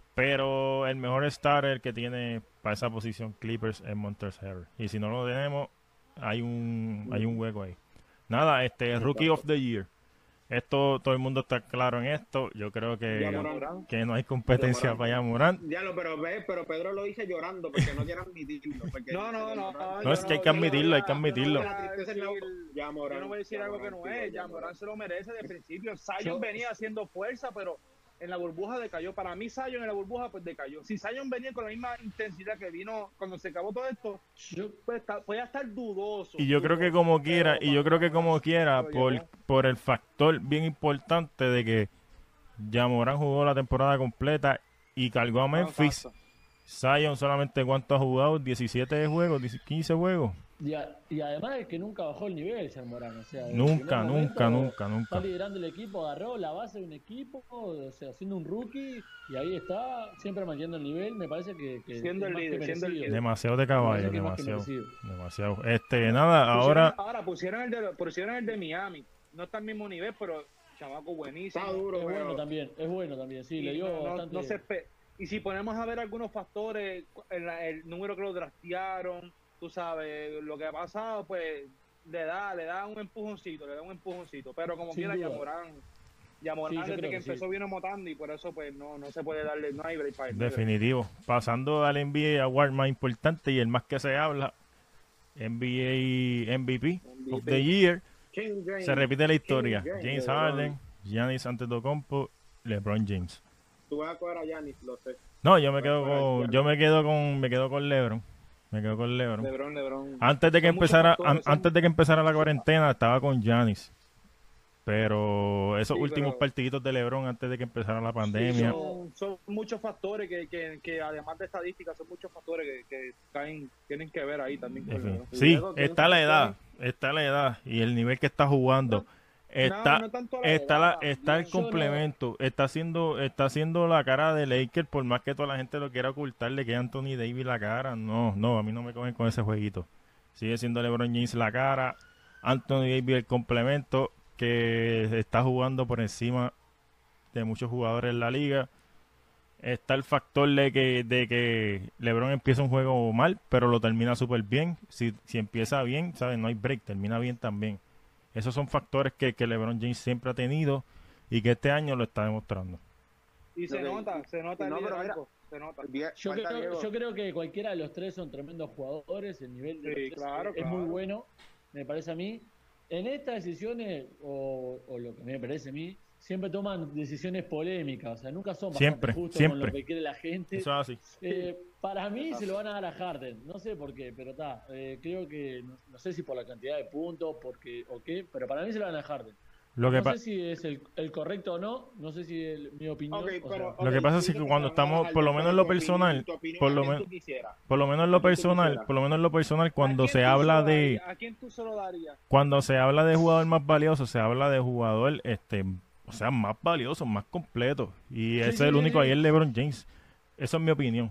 Speaker 1: pero el mejor starter que tiene para esa posición Clippers es Montrezl Harrell. Y si no lo tenemos, hay un hay un hueco ahí. Nada, este Rookie of the Year. Esto, todo el mundo está claro en esto. Yo creo
Speaker 4: Ya
Speaker 1: que,
Speaker 4: Morán.
Speaker 1: que no hay competencia
Speaker 4: Ya Morán.
Speaker 1: para Morán.
Speaker 4: Ya lo, pero ve, pero Pedro lo dice llorando porque no quiere admitirlo. Porque
Speaker 2: No, no, no.
Speaker 1: No,
Speaker 2: yo
Speaker 1: es que hay que
Speaker 2: yo no
Speaker 1: admitirlo,
Speaker 2: voy
Speaker 1: hay que
Speaker 2: a-
Speaker 1: admitirlo.
Speaker 2: Yo no voy a
Speaker 4: Tristeza en la-
Speaker 2: decir-
Speaker 4: Ya Morán,
Speaker 2: yo no voy a decir
Speaker 4: ya
Speaker 2: algo que
Speaker 4: Morán,
Speaker 2: no
Speaker 4: sí,
Speaker 2: es.
Speaker 4: ya
Speaker 2: Ya Morán
Speaker 4: Morán.
Speaker 2: se lo merece de principio. Zion
Speaker 3: Yo-
Speaker 2: venía haciendo fuerza, pero en la burbuja decayó. Para mí, Zion en la burbuja, pues decayó. Si Zion venía con la misma intensidad que vino cuando se acabó todo esto,
Speaker 3: Yo,
Speaker 2: pues está- podía estar dudoso.
Speaker 1: Y yo creo que
Speaker 2: dudoso,
Speaker 1: como
Speaker 2: pero
Speaker 1: quiera, y yo creo que como quiera,
Speaker 2: lo
Speaker 1: por,
Speaker 2: llevó.
Speaker 1: por el factor bien importante de que Jamoran jugó la temporada completa y cargó a Memphis.
Speaker 2: Exacto.
Speaker 1: Zion solamente cuánto ha jugado, diecisiete juegos, quince juegos.
Speaker 3: y, a- y además es que nunca bajó el nivel, Jean Morán. O sea, desde el
Speaker 1: Nunca,
Speaker 3: primer
Speaker 1: nunca,
Speaker 3: momento
Speaker 1: nunca, nunca.
Speaker 3: Está liderando el equipo, agarró la base de un equipo, o sea, siendo un rookie, y ahí está, siempre manteniendo el nivel. Me parece que. que
Speaker 2: Siendo
Speaker 3: es
Speaker 2: el
Speaker 3: más que
Speaker 2: líder, siendo el
Speaker 3: merecido.
Speaker 2: líder.
Speaker 1: Demasiado de
Speaker 3: Me parece
Speaker 1: caballo,
Speaker 3: que es más que
Speaker 1: demasiado.
Speaker 3: merecido.
Speaker 1: Demasiado. Este, nada,
Speaker 2: Pusieron-
Speaker 1: ahora
Speaker 2: ahora pusieron el, de, pusieron el de Miami. No está al mismo nivel, pero chamaco buenísimo.
Speaker 4: Está duro,
Speaker 3: Es bueno
Speaker 4: pero
Speaker 3: también, es bueno también, sí,
Speaker 2: Y
Speaker 3: le dio
Speaker 2: no, no-
Speaker 3: bastante.
Speaker 2: no se espe- y si ponemos a ver algunos factores, el, el número que lo draftearon, tú sabes, lo que ha pasado, pues le da, le da un empujoncito, le da un empujoncito. Pero como
Speaker 3: Sin
Speaker 2: quiera,
Speaker 3: duda.
Speaker 2: Yamorán, Yamorán
Speaker 3: Sí, yo
Speaker 2: desde
Speaker 3: creo
Speaker 2: que
Speaker 3: que sí.
Speaker 2: empezó vino motando y por eso pues no, no se puede darle, no hay break para él. no hay break.
Speaker 1: definitivo. Pasando al N B A Award más importante y el más que se habla, N B A M V P of the Year.
Speaker 4: King James.
Speaker 1: Se repite la historia.
Speaker 4: King James,
Speaker 1: James
Speaker 4: LeBron.
Speaker 1: Harden, Giannis Antetokounmpo, LeBron James.
Speaker 4: Tú vas a coger a Giannis, lo sé.
Speaker 1: No, yo me quedo
Speaker 4: Bueno,
Speaker 1: con,
Speaker 4: ya.
Speaker 1: yo me quedo con, me quedo con LeBron. Me quedo con LeBron.
Speaker 2: LeBron, LeBron.
Speaker 1: Antes de que
Speaker 2: Son muchos
Speaker 1: empezara,
Speaker 2: factores,
Speaker 1: an-
Speaker 2: son-
Speaker 1: antes de que empezara la cuarentena, estaba con Giannis. Pero esos
Speaker 2: Sí,
Speaker 1: últimos
Speaker 2: pero-
Speaker 1: partiditos de LeBron antes de que empezara la
Speaker 2: Sí,
Speaker 1: pandemia.
Speaker 2: son, son muchos factores que, que, que además de estadísticas, son muchos factores que, que caen, tienen que ver ahí también. con
Speaker 1: En fin.
Speaker 2: LeBron.
Speaker 1: Sí,
Speaker 4: luego, ¿quién
Speaker 1: está la
Speaker 4: está
Speaker 1: edad, está la edad y el nivel que está jugando. Está,
Speaker 2: No, no tanto la
Speaker 1: está, la,
Speaker 2: edad,
Speaker 1: está el
Speaker 2: yo no-
Speaker 1: complemento, está haciendo, está haciendo la cara de Lakers, por más que toda la gente lo quiera ocultar, le queda Anthony Davis la cara. No, no, a mí no me cogen con ese jueguito. Sigue siendo LeBron James la cara, Anthony Davis el complemento, que está jugando por encima de muchos jugadores en la liga. Está el factor de que, de que LeBron empieza un juego mal, pero lo termina súper bien. Si, si empieza bien, ¿sabes? No hay break, termina bien también. Esos son factores que, que LeBron James siempre ha tenido y que este año lo está demostrando.
Speaker 2: Y se
Speaker 4: Ok.
Speaker 2: nota, se nota el
Speaker 4: No, pero
Speaker 2: liderazgo, se nota.
Speaker 4: Die-
Speaker 3: Yo
Speaker 4: falta
Speaker 3: creo,
Speaker 4: Diego.
Speaker 3: yo creo que cualquiera de los tres son tremendos jugadores, el nivel de
Speaker 2: Sí,
Speaker 3: los tres
Speaker 2: claro,
Speaker 3: es, es
Speaker 2: claro.
Speaker 3: muy bueno, me parece a mí. En estas decisiones, o, o lo que me parece a mí, siempre toman decisiones polémicas, o sea, nunca son bastante
Speaker 1: Siempre,
Speaker 3: justos
Speaker 1: siempre.
Speaker 3: con lo que quiere la gente.
Speaker 1: Eso es así.
Speaker 3: Eh, para mí se lo van a dar a Harden, no sé por qué, pero está, eh, creo que, no, no sé si por la cantidad de puntos, porque o qué, pero para mí se lo van a Harden.
Speaker 1: Lo que,
Speaker 3: No
Speaker 1: pa-
Speaker 3: sé si es el, el correcto o no, no sé si es mi opinión.
Speaker 4: Ok,
Speaker 3: o
Speaker 4: pero,
Speaker 3: sea,
Speaker 1: Lo que
Speaker 4: ok,
Speaker 1: pasa
Speaker 4: tú
Speaker 1: es que
Speaker 4: dices
Speaker 1: cuando
Speaker 4: se van a
Speaker 1: estamos,
Speaker 4: dejar
Speaker 1: por lo
Speaker 4: de
Speaker 1: menos en lo
Speaker 4: tu opinión-
Speaker 1: personal,
Speaker 4: tu opinión,
Speaker 1: por
Speaker 4: ¿a
Speaker 1: lo
Speaker 4: quién
Speaker 1: men-
Speaker 4: tú quisieras?
Speaker 1: por lo menos en lo
Speaker 4: ¿A quién tú
Speaker 1: personal,
Speaker 4: quisieras?
Speaker 1: por lo menos en lo personal, cuando
Speaker 2: ¿A quién
Speaker 1: se
Speaker 2: tú
Speaker 1: habla
Speaker 2: lo
Speaker 1: de,
Speaker 2: darías? ¿A quién tú se lo darías?
Speaker 1: cuando se habla de jugador más valioso, se habla de jugador, este, o sea, más valioso, más completo. Y ese
Speaker 3: sí,
Speaker 1: es el
Speaker 3: sí,
Speaker 1: único
Speaker 3: sí.
Speaker 1: ahí, el LeBron James. Eso es mi opinión.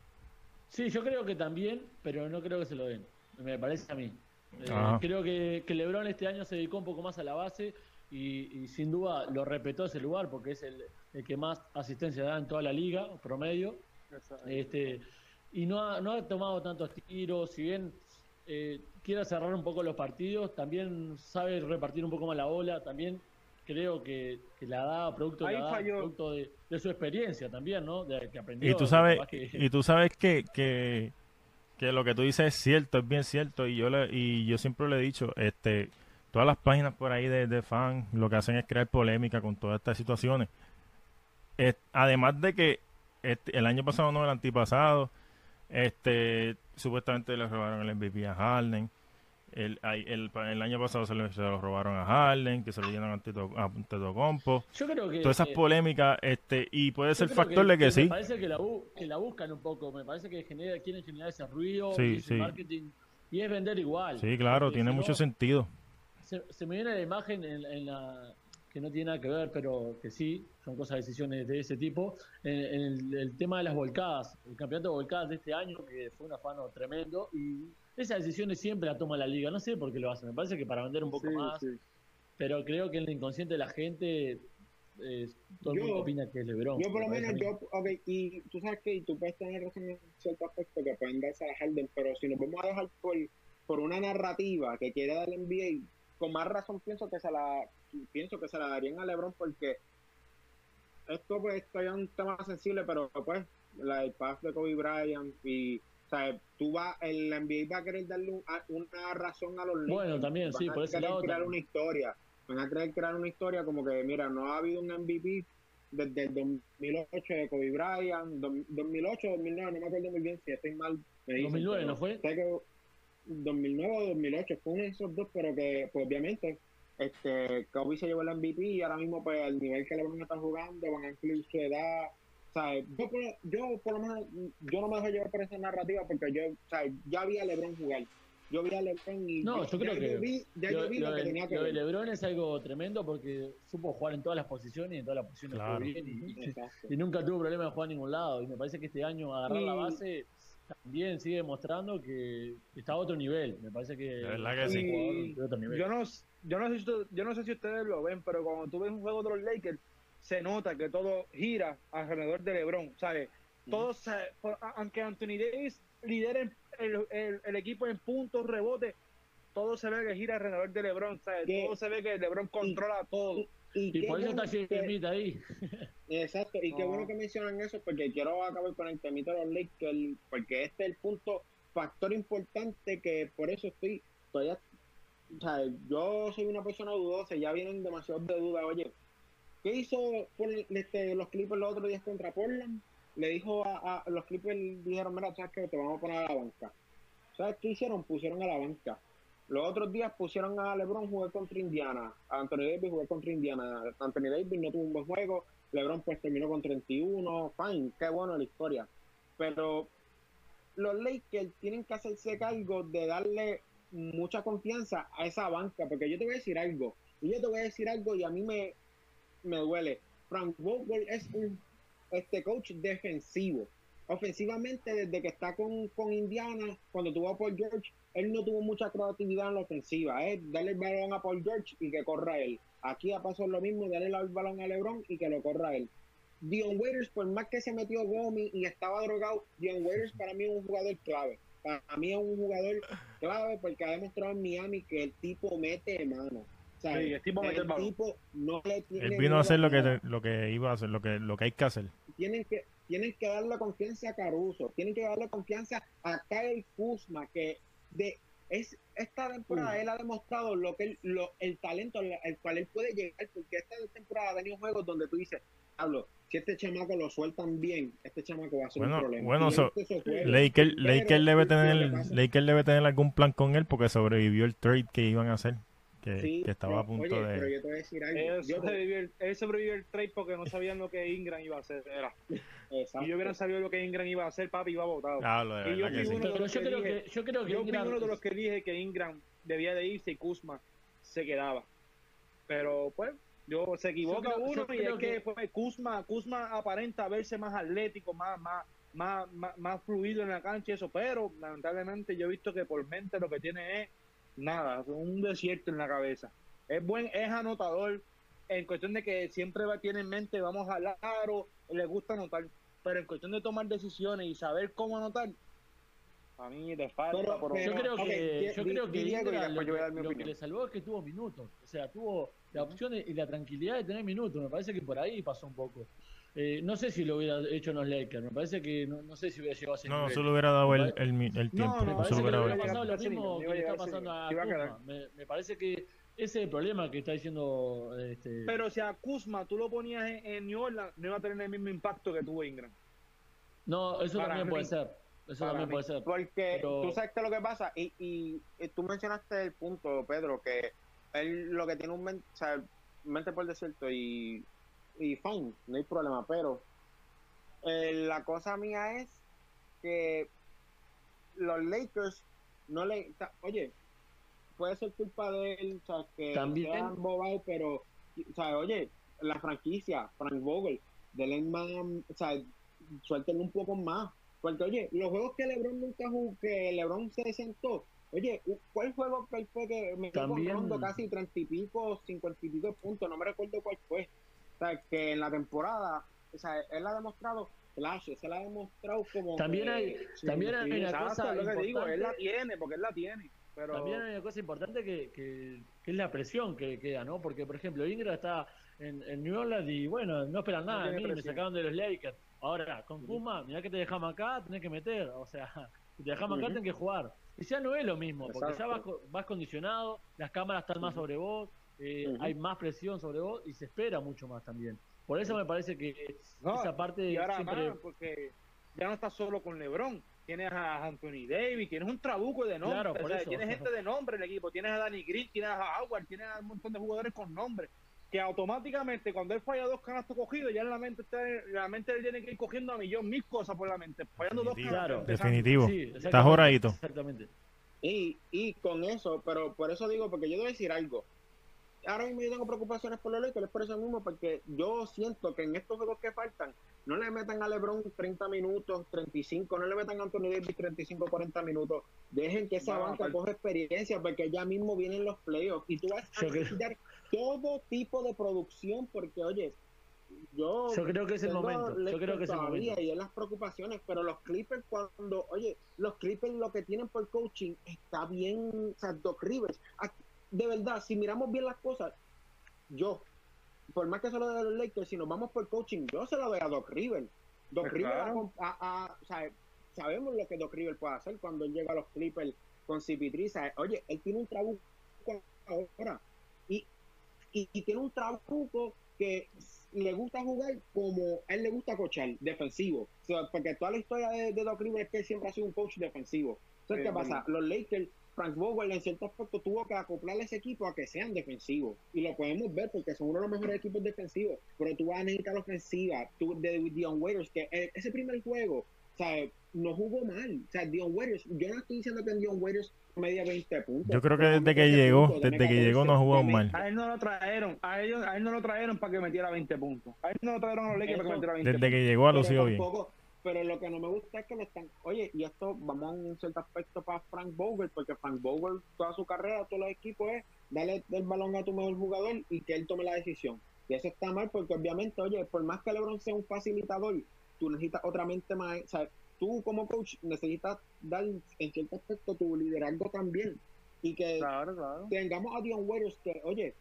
Speaker 3: Sí, yo creo que también, pero no creo que se lo den. Me parece a mí. Eh,
Speaker 1: Ajá.
Speaker 3: creo que, que LeBron este año se dedicó un poco más a la base y, y sin duda lo respetó ese lugar porque es el, el que más asistencia da en toda la liga, promedio. Este, y no ha, no ha tomado tantos tiros, si bien eh, quiere cerrar un poco los partidos, también sabe repartir un poco más la bola, también creo que, que la da producto, de,
Speaker 2: Ahí
Speaker 3: la da,
Speaker 2: falló.
Speaker 3: producto de, de su experiencia también, ¿no? De que aprendió.
Speaker 1: Y tú sabes,
Speaker 3: capaz que-
Speaker 1: y tú sabes que, que, que lo que tú dices es cierto, es bien cierto, y yo le, y yo siempre le he dicho, este, todas las páginas por ahí de, de fan lo que hacen es crear polémica con todas estas situaciones. Es- además de que este, el año pasado, no, el antipasado, este, supuestamente le robaron el M V P a Harden. El, ay- el, el año pasado se, le- se lo robaron a Harden, que se lo dieron a Antito- a Antetokounmpo.
Speaker 3: Yo creo que,
Speaker 1: Todas esas
Speaker 3: que-
Speaker 1: polémicas, este, y puede
Speaker 3: yo
Speaker 1: ser
Speaker 3: creo
Speaker 1: factor
Speaker 3: que,
Speaker 1: de que
Speaker 3: que me
Speaker 1: sí.
Speaker 3: parece que la, bu- que la buscan un poco, me parece que genera, quieren generar ese ruido y
Speaker 1: Sí,
Speaker 3: ese
Speaker 1: sí.
Speaker 3: marketing, y es vender igual.
Speaker 1: Sí, claro,
Speaker 3: porque
Speaker 1: tiene
Speaker 3: si
Speaker 1: mucho
Speaker 3: no,
Speaker 1: sentido.
Speaker 3: se, se me viene la imagen en, en la que no tiene nada que ver, pero que sí, son cosas, decisiones de ese tipo, en, en el, el tema de las volcadas, el campeonato de volcadas de este año, que fue un afano tremendo, y esas decisiones siempre la toma la liga, no sé por qué lo hacen, me parece que para vender un poco
Speaker 2: Sí,
Speaker 3: más,
Speaker 2: sí.
Speaker 3: pero creo que en el inconsciente de la gente, eh, todo el
Speaker 4: Yo-
Speaker 3: mundo opina que es LeBron.
Speaker 4: Yo por lo
Speaker 3: me parece
Speaker 4: menos,
Speaker 3: a mí.
Speaker 4: yo, ok, y tú sabes que y tú puedes tener razón en cierto aspecto que pueden darse a Harden, pero si nos vamos a dejar por, por una narrativa que quiere dar el N B A, con más razón pienso que se la pienso que se la darían a LeBron porque esto pues esto es un tema sensible, pero pues la, el pass de Kobe Bryant y o sea, tú vas, el N B A va a querer darle un- a- una razón a los Lakers.
Speaker 3: Bueno, también,
Speaker 4: Van
Speaker 3: sí,
Speaker 4: a
Speaker 3: por ese
Speaker 4: querer
Speaker 3: lado
Speaker 4: crear
Speaker 3: también.
Speaker 4: una historia, van a querer crear una historia como que mira, no ha habido un M V P desde el dos mil ocho de Kobe Bryant, do- dos mil ocho, dos mil nueve, no me acuerdo muy bien si estoy mal. Me dicen,
Speaker 3: dos mil nueve,
Speaker 4: pero
Speaker 3: ¿no fue?
Speaker 4: sé que dos mil nueve o dos mil ocho fue uno de esos dos, pero que pues obviamente este Kobe se llevó el M V P y ahora mismo pues al nivel que LeBron está jugando van a incluir su edad. O sea, yo, por- yo por lo menos yo no me dejo llevar por esa narrativa porque yo, o sea, ya vi a LeBron jugar. Yo vi a LeBron y
Speaker 3: No, yo creo
Speaker 4: ya
Speaker 3: que
Speaker 4: yo vi, ya
Speaker 3: lo,
Speaker 4: yo vi
Speaker 3: lo
Speaker 4: lo que
Speaker 3: de,
Speaker 4: tenía que
Speaker 3: lo de
Speaker 4: ver.
Speaker 3: LeBron es algo tremendo porque supo jugar en todas las posiciones y en todas las posiciones
Speaker 1: Claro.
Speaker 3: jugó bien y,
Speaker 4: Exacto.
Speaker 3: y nunca tuvo problema de jugar a ningún lado. Y me parece que este año agarrar la
Speaker 4: Y-
Speaker 3: base también sigue demostrando que está a otro nivel. Me parece que
Speaker 1: De verdad que
Speaker 3: es un
Speaker 1: sí.
Speaker 3: jugador
Speaker 2: Y
Speaker 3: de otro nivel.
Speaker 2: yo no, yo no sé si tú- yo no sé si ustedes lo ven, pero cuando tú ves un juego de los Lakers, se nota que todo gira alrededor de LeBron, ¿sabes? Todo se- por- a- aunque Anthony Davis lidere el, el, el equipo en puntos, rebotes, todo se ve que gira alrededor de LeBron, ¿sabes?
Speaker 4: Que-
Speaker 2: Todo se ve que LeBron controla todo.
Speaker 4: Y, y
Speaker 3: Y
Speaker 4: qué
Speaker 3: por eso
Speaker 4: bueno
Speaker 3: está
Speaker 4: que-
Speaker 3: Smith ahí.
Speaker 4: Exacto, y qué
Speaker 2: No.
Speaker 4: bueno que mencionan eso porque quiero acabar con el temita de los Lakers, porque este es el punto, factor importante que por eso estoy todavía, o sea, yo soy una persona dudosa, ya vienen demasiados de duda, oye, ¿qué hizo por este, los Clippers los otros días contra Portland? Le dijo a, a los Clippers, dijeron, mira, sabes que te vamos a poner a la banca. ¿Sabes qué hicieron? Pusieron a la banca. Los otros días pusieron a LeBron jugar contra Indiana, a Anthony Davis jugar contra Indiana. Anthony Davis no tuvo un buen juego, LeBron pues terminó con treinta y uno, fine, qué bueno la historia. Pero los Lakers tienen que hacerse cargo de darle mucha confianza a esa banca, porque yo te voy a decir algo, y yo te voy a decir algo y a mí me, me duele. Frank Vogel es un este coach defensivo. Ofensivamente, desde que está con, con Indiana, cuando tuvo a Paul George, él no tuvo mucha creatividad en la ofensiva. Es darle el balón a Paul George y que corra él. Aquí ha pasado lo mismo, darle el balón a LeBron y que lo corra él. Dion Waiters, por más que se metió Gomi y estaba drogado, Dion Waiters para mí es un jugador clave. Para mí es un jugador clave porque ha demostrado en Miami que el tipo mete mano. O sea,
Speaker 2: Sí, el tipo mete el balón.
Speaker 4: tipo no le tiene
Speaker 1: Él vino
Speaker 4: miedo
Speaker 1: a hacer lo que,
Speaker 4: nada.
Speaker 1: lo que iba a hacer, lo que, lo que hay que hacer.
Speaker 4: Tienen que tienen que darle confianza a Caruso, tienen que darle confianza a Kyle Kuzma, que de es esta temporada
Speaker 3: Uh.
Speaker 4: él ha demostrado lo que él, lo, el talento al, al cual él puede llegar, porque esta temporada ha tenido juegos donde tú dices, Pablo, si este chamaco lo sueltan bien, este chamaco va a ser
Speaker 1: Bueno,
Speaker 4: un problema.
Speaker 1: bueno,
Speaker 4: Y
Speaker 1: so,
Speaker 4: este se fue,
Speaker 1: Laker,
Speaker 4: pero
Speaker 1: Laker debe
Speaker 4: lo que
Speaker 1: tener,
Speaker 4: pasa-
Speaker 1: Laker debe tener algún plan con él porque sobrevivió el trade que iban a hacer, que,
Speaker 4: sí,
Speaker 1: que estaba
Speaker 4: pero,
Speaker 1: a punto
Speaker 4: oye, pero
Speaker 1: de.
Speaker 4: yo te voy a decir algo.
Speaker 2: Él
Speaker 4: Yo te-
Speaker 2: sobrevivió, el, él sobrevivió el trade porque no sabían lo que Ingram iba a hacer. Era.
Speaker 4: exacto.
Speaker 2: Si yo hubiera sabido lo que Ingram iba a hacer, papi, iba votado.
Speaker 1: Ah, lo de
Speaker 2: Y yo
Speaker 1: verdad que
Speaker 2: fui
Speaker 1: sí.
Speaker 2: uno de
Speaker 3: Pero
Speaker 2: los
Speaker 3: yo
Speaker 2: que
Speaker 3: creo
Speaker 2: dije-
Speaker 3: que, yo creo que
Speaker 2: Yo fui
Speaker 3: Ingram
Speaker 2: uno de
Speaker 3: es-
Speaker 2: los que dije que Ingram debía de irse y Kuzma se quedaba. Pero pues, yo se equivoca
Speaker 3: Yo creo-
Speaker 2: uno
Speaker 3: yo
Speaker 2: y
Speaker 3: creo
Speaker 2: es que,
Speaker 3: que-
Speaker 2: pues, Kuzma, Kuzma aparenta verse más atlético, más, más, más, más, más fluido en la cancha y eso, pero lamentablemente yo he visto que por mente lo que tiene es nada, un desierto en la cabeza. Es buen, es anotador, en cuestión de que siempre va, tiene en mente vamos a aro, le gusta anotar, pero en cuestión de tomar decisiones y saber cómo anotar, A mí le falta,
Speaker 4: Pero-
Speaker 2: pero,
Speaker 4: pero-
Speaker 3: Yo creo
Speaker 4: ok,
Speaker 3: que,
Speaker 4: di-
Speaker 3: yo
Speaker 4: di-
Speaker 3: creo que
Speaker 4: di Diego y
Speaker 3: Indra
Speaker 4: después
Speaker 3: lo,
Speaker 4: yo voy a
Speaker 3: que,
Speaker 4: dar mi
Speaker 3: lo que
Speaker 4: opinión.
Speaker 3: le salvó es que tuvo minutos. O sea, tuvo la opción y la tranquilidad de tener minutos. Me parece que por ahí pasó un poco. Eh, no sé si lo hubiera hecho en los Lakers. Me parece que no, no sé si hubiera llegado a ese
Speaker 1: No, no
Speaker 3: nivel.
Speaker 1: se le hubiera dado el,
Speaker 3: Me pare-
Speaker 1: el, mi- el tiempo.
Speaker 2: no,
Speaker 3: Me
Speaker 1: no
Speaker 3: parece
Speaker 1: se
Speaker 3: que
Speaker 1: lo
Speaker 3: le
Speaker 1: hubiera
Speaker 3: hubiera
Speaker 1: dado.
Speaker 3: pasado lo
Speaker 2: ese
Speaker 3: mismo
Speaker 2: nivel,
Speaker 3: que
Speaker 2: iba a
Speaker 3: le está
Speaker 2: llegar a ese
Speaker 3: pasando a
Speaker 2: nivel, iba a quedar.
Speaker 3: Kuzma. Me, me parece que ese es el problema que está diciendo. Este,
Speaker 2: pero si a Kuzma tú lo ponías en, en New Orleans, no iba a tener el mismo impacto que tuvo Ingram.
Speaker 3: no, eso
Speaker 2: para
Speaker 3: también
Speaker 2: mí-
Speaker 3: puede ser. Eso
Speaker 4: Para
Speaker 3: también
Speaker 4: mí,
Speaker 3: puede ser.
Speaker 4: Porque
Speaker 3: Pero-
Speaker 4: tú sabes que lo que pasa, y, y, y tú mencionaste el punto, Pedro, que él lo que tiene un mente, o sea, mente por desierto y, y fine, no hay problema, pero eh, la cosa mía es que los Lakers no le, ta- oye, puede ser culpa de él, o sea, que
Speaker 3: También-
Speaker 4: se han bobado, pero, o sea, oye, la franquicia, Frank Vogel, denle más, o sea, suéltenle un poco más. Porque, oye, los juegos que LeBron nunca jugó, que LeBron se sentó, oye, ¿cuál juego que él fue que me quedó con
Speaker 3: También-
Speaker 4: Rondo casi treinta y pico, cincuenta y pico de puntos? No me recuerdo cuál fue. O sea, que en la temporada, o sea, él ha demostrado flashes, él ha demostrado como
Speaker 3: También
Speaker 4: que-
Speaker 3: hay,
Speaker 2: Sí,
Speaker 3: también hay
Speaker 2: sí,
Speaker 3: una
Speaker 2: exacto,
Speaker 3: cosa
Speaker 2: es lo que digo, él la
Speaker 3: importante.
Speaker 2: tiene, porque él la tiene. Pero
Speaker 3: También hay una cosa importante que, que, que es la presión que queda, ¿no? Porque, por ejemplo, Ingram está en, en New Orleans y, bueno, no esperan
Speaker 2: No
Speaker 3: nada de
Speaker 2: tiene
Speaker 3: mí, me
Speaker 2: presión.
Speaker 3: sacaron de los Lakers. Ahora, con Puma, mirá que te dejamos acá, tenés que meter. O sea, si te dejamos acá,
Speaker 4: Ujú.
Speaker 3: tenés que jugar. Y ya no es lo mismo, porque ya
Speaker 2: Exacto.
Speaker 3: vas, co- vas condicionado, las cámaras están más sobre vos, eh,
Speaker 4: Ujú.
Speaker 3: hay más presión sobre vos y se espera mucho más también. Por eso me parece que
Speaker 2: No,
Speaker 3: esa parte
Speaker 2: y ahora
Speaker 3: siempre...
Speaker 2: más, porque ya no estás solo con LeBron. Tienes a Anthony Davis, tienes un trabuco de nombre.
Speaker 3: Claro, por
Speaker 2: o sea,
Speaker 3: eso.
Speaker 2: tienes gente de nombre en el equipo. Tienes a Danny Green, tienes a Howard, tienes a un montón de jugadores con nombre. Que automáticamente, cuando él falla dos canastos cogidos, ya en la mente, está, la mente él tiene que ir cogiendo a millón, mil cosas por la mente. Fallando dos
Speaker 1: Definitivo.
Speaker 2: canastos.
Speaker 3: Claro.
Speaker 2: empezando.
Speaker 1: Definitivo.
Speaker 3: Sí,
Speaker 1: Está
Speaker 3: exactamente,
Speaker 1: joradito.
Speaker 3: Exactamente.
Speaker 4: Y, y con eso, pero por eso digo, porque yo debo decir algo. Ahora mismo yo tengo preocupaciones por los Lakers, por eso mismo, porque yo siento que en estos juegos que faltan, no le metan a LeBron treinta minutos, treinta y cinco, no le metan a Anthony Davis treinta y cinco, cuarenta minutos. Dejen que esa
Speaker 2: No,
Speaker 4: banca
Speaker 2: aparte-
Speaker 4: coja experiencia, porque ya mismo vienen los playoffs y tú vas a
Speaker 3: Yo creo-
Speaker 4: necesitar todo tipo de producción, porque oye, yo,
Speaker 3: Yo creo que es el
Speaker 4: tengo
Speaker 3: momento. Yo
Speaker 4: Lakers
Speaker 3: creo que es el
Speaker 4: todavía
Speaker 3: momento.
Speaker 4: y es las preocupaciones, pero los Clippers cuando, oye, los Clippers lo que tienen por coaching está bien, o sea, Doc Rivers, aquí- de verdad, si miramos bien las cosas, yo, por más que se lo de los Lakers, si nos vamos por coaching, yo se lo doy a Doc Rivers. Doc
Speaker 2: Pues
Speaker 4: Rivers,
Speaker 2: claro.
Speaker 4: a- a- a- o sea, sabemos lo que Doc Rivers puede hacer cuando él llega a los Clippers con C P tres. Oye, él tiene un trabuco ahora y, y, y tiene un trabuco que le gusta jugar como a él le gusta coachar, defensivo. O sea, porque toda la historia de, de Doc Rivers es que él siempre ha sido un coach defensivo. Entonces,
Speaker 2: Sí,
Speaker 4: ¿qué pasa?
Speaker 2: verdad.
Speaker 4: Los Lakers, Frank Vogel en cierto aspecto tuvo que acoplar a ese equipo a que sean defensivos. Y lo podemos ver porque son uno de los mejores equipos defensivos. Pero tú vas a necesitar ofensiva. Tú, de Dion Waiters, que eh, ese primer juego, o sea, no jugó mal. O sea, Dion Waiters, yo no estoy diciendo que en Dion Waiters media veinte puntos.
Speaker 1: Yo creo que
Speaker 4: pero
Speaker 1: desde
Speaker 4: dame
Speaker 1: que
Speaker 4: veinte
Speaker 1: llegó,
Speaker 4: puntos, dame
Speaker 1: desde que llegó no
Speaker 4: catorce,
Speaker 1: jugó
Speaker 4: dame-
Speaker 1: mal.
Speaker 2: A él no lo trajeron, a él, a él no lo trajeron para que metiera veinte puntos. A él no lo trajeron a los Lakers para que
Speaker 4: Eso-
Speaker 2: metiera veinte
Speaker 1: Desde
Speaker 2: puntos.
Speaker 1: que llegó ha
Speaker 4: pero
Speaker 1: lucido bien.
Speaker 4: tampoco- Pero lo que no me gusta es que me están, oye, y esto vamos a un cierto aspecto para Frank Vogel, porque Frank Vogel toda su carrera, todos los equipos es darle el balón a tu mejor jugador y que él tome la decisión. Y eso está mal porque obviamente, oye, por más que LeBron sea un facilitador, tú necesitas otra mente más, o sea, tú como coach necesitas dar en cierto aspecto tu liderazgo también. Y que
Speaker 2: Claro, claro.
Speaker 4: tengamos a Dion Waiters que, oye,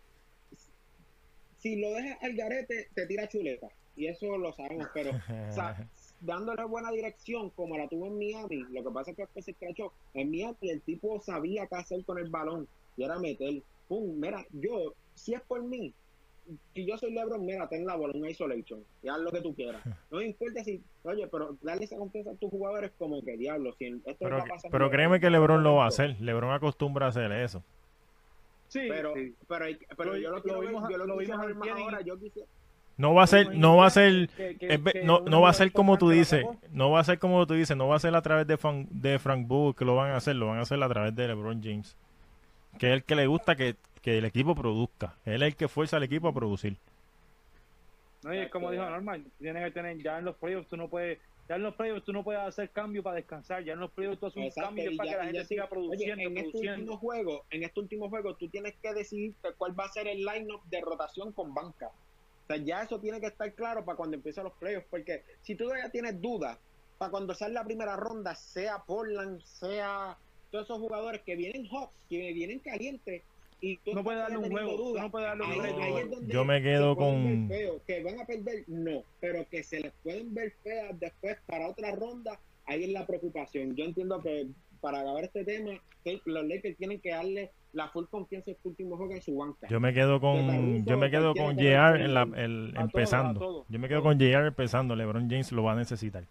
Speaker 4: si lo dejas al garete, te tira chuleta. Y eso lo sabemos, pero o sea, dándole buena dirección como la tuvo en Miami, lo que pasa es que después se escrachó. En Miami el tipo sabía qué hacer con el balón y era meter. Pum, mira, yo, si es por mí, si yo soy LeBron, mira, ten la bola, un isolation, y haz lo que tú quieras. No me importa si, oye, pero darle esa confianza a tus jugadores como que diablo, si esto
Speaker 1: Pero,
Speaker 4: está pasando-
Speaker 1: pero créeme que LeBron lo va a hacer. LeBron acostumbra a hacer eso.
Speaker 2: Sí,
Speaker 4: Pero,
Speaker 2: sí.
Speaker 4: pero, hay- pero
Speaker 2: Lo-
Speaker 4: yo lo,
Speaker 2: lo
Speaker 4: quiero ver,
Speaker 2: vimos-
Speaker 4: yo lo,
Speaker 2: lo
Speaker 4: quise
Speaker 2: vimos
Speaker 4: ver más
Speaker 2: antier y-
Speaker 4: ahora, yo quise,
Speaker 1: No va a ser, no va a ser,
Speaker 2: Que- que-
Speaker 1: es ve-
Speaker 2: que
Speaker 1: no,
Speaker 2: una
Speaker 1: no va a
Speaker 2: jugada
Speaker 1: ser como tú
Speaker 2: importante la
Speaker 1: dices,
Speaker 2: sacó.
Speaker 1: no va a ser como tú dices, no va a ser a través de Frank, de Frank Vogel que lo van a hacer, lo van a hacer a través de LeBron James, que es el que le gusta que, que el equipo produzca, él es el que fuerza al equipo a producir.
Speaker 2: No, y es como dijo Norman, tienes que tener, ya en los playoffs tú no puedes, ya en los playoffs tú no puedes hacer cambio para descansar, ya en los playoffs tú haces un
Speaker 4: exacto,
Speaker 2: cambio
Speaker 4: y
Speaker 2: para
Speaker 4: ya-
Speaker 2: que la
Speaker 4: y
Speaker 2: gente
Speaker 4: ya
Speaker 2: siga
Speaker 4: tú-
Speaker 2: produciendo,
Speaker 4: oye, en este
Speaker 2: produciendo.
Speaker 4: último juego, en este último juego, tú tienes que decidir cuál va a ser el line-up de rotación con banca. O sea, ya eso tiene que estar claro para cuando empiecen los playoffs, porque si tú ya tienes dudas para cuando sale la primera ronda, sea Portland, sea todos esos jugadores que vienen hot, que vienen calientes, y tú
Speaker 2: no puedes darle un juego,
Speaker 4: duda,
Speaker 2: no puedes darle un
Speaker 4: ahí,
Speaker 2: juego.
Speaker 4: ahí es donde
Speaker 1: Yo me quedo
Speaker 4: se pueden
Speaker 1: con-
Speaker 4: ver feos, que van a perder, no, pero que se les pueden ver feas después para otra ronda, ahí es la preocupación. Yo entiendo que para acabar este tema, que los Lakers tienen que darle la full confianza a este último juego en su banca.
Speaker 1: Yo me quedo
Speaker 4: De
Speaker 1: con
Speaker 4: Caruso,
Speaker 1: yo me quedo
Speaker 4: cualquiera
Speaker 1: con
Speaker 4: que
Speaker 1: J R
Speaker 4: no
Speaker 1: en la,
Speaker 4: esté
Speaker 1: el,
Speaker 2: A todo,
Speaker 1: empezando.
Speaker 2: a todo,
Speaker 1: Yo me quedo
Speaker 2: todo.
Speaker 1: con J R empezando. LeBron James lo va a necesitar.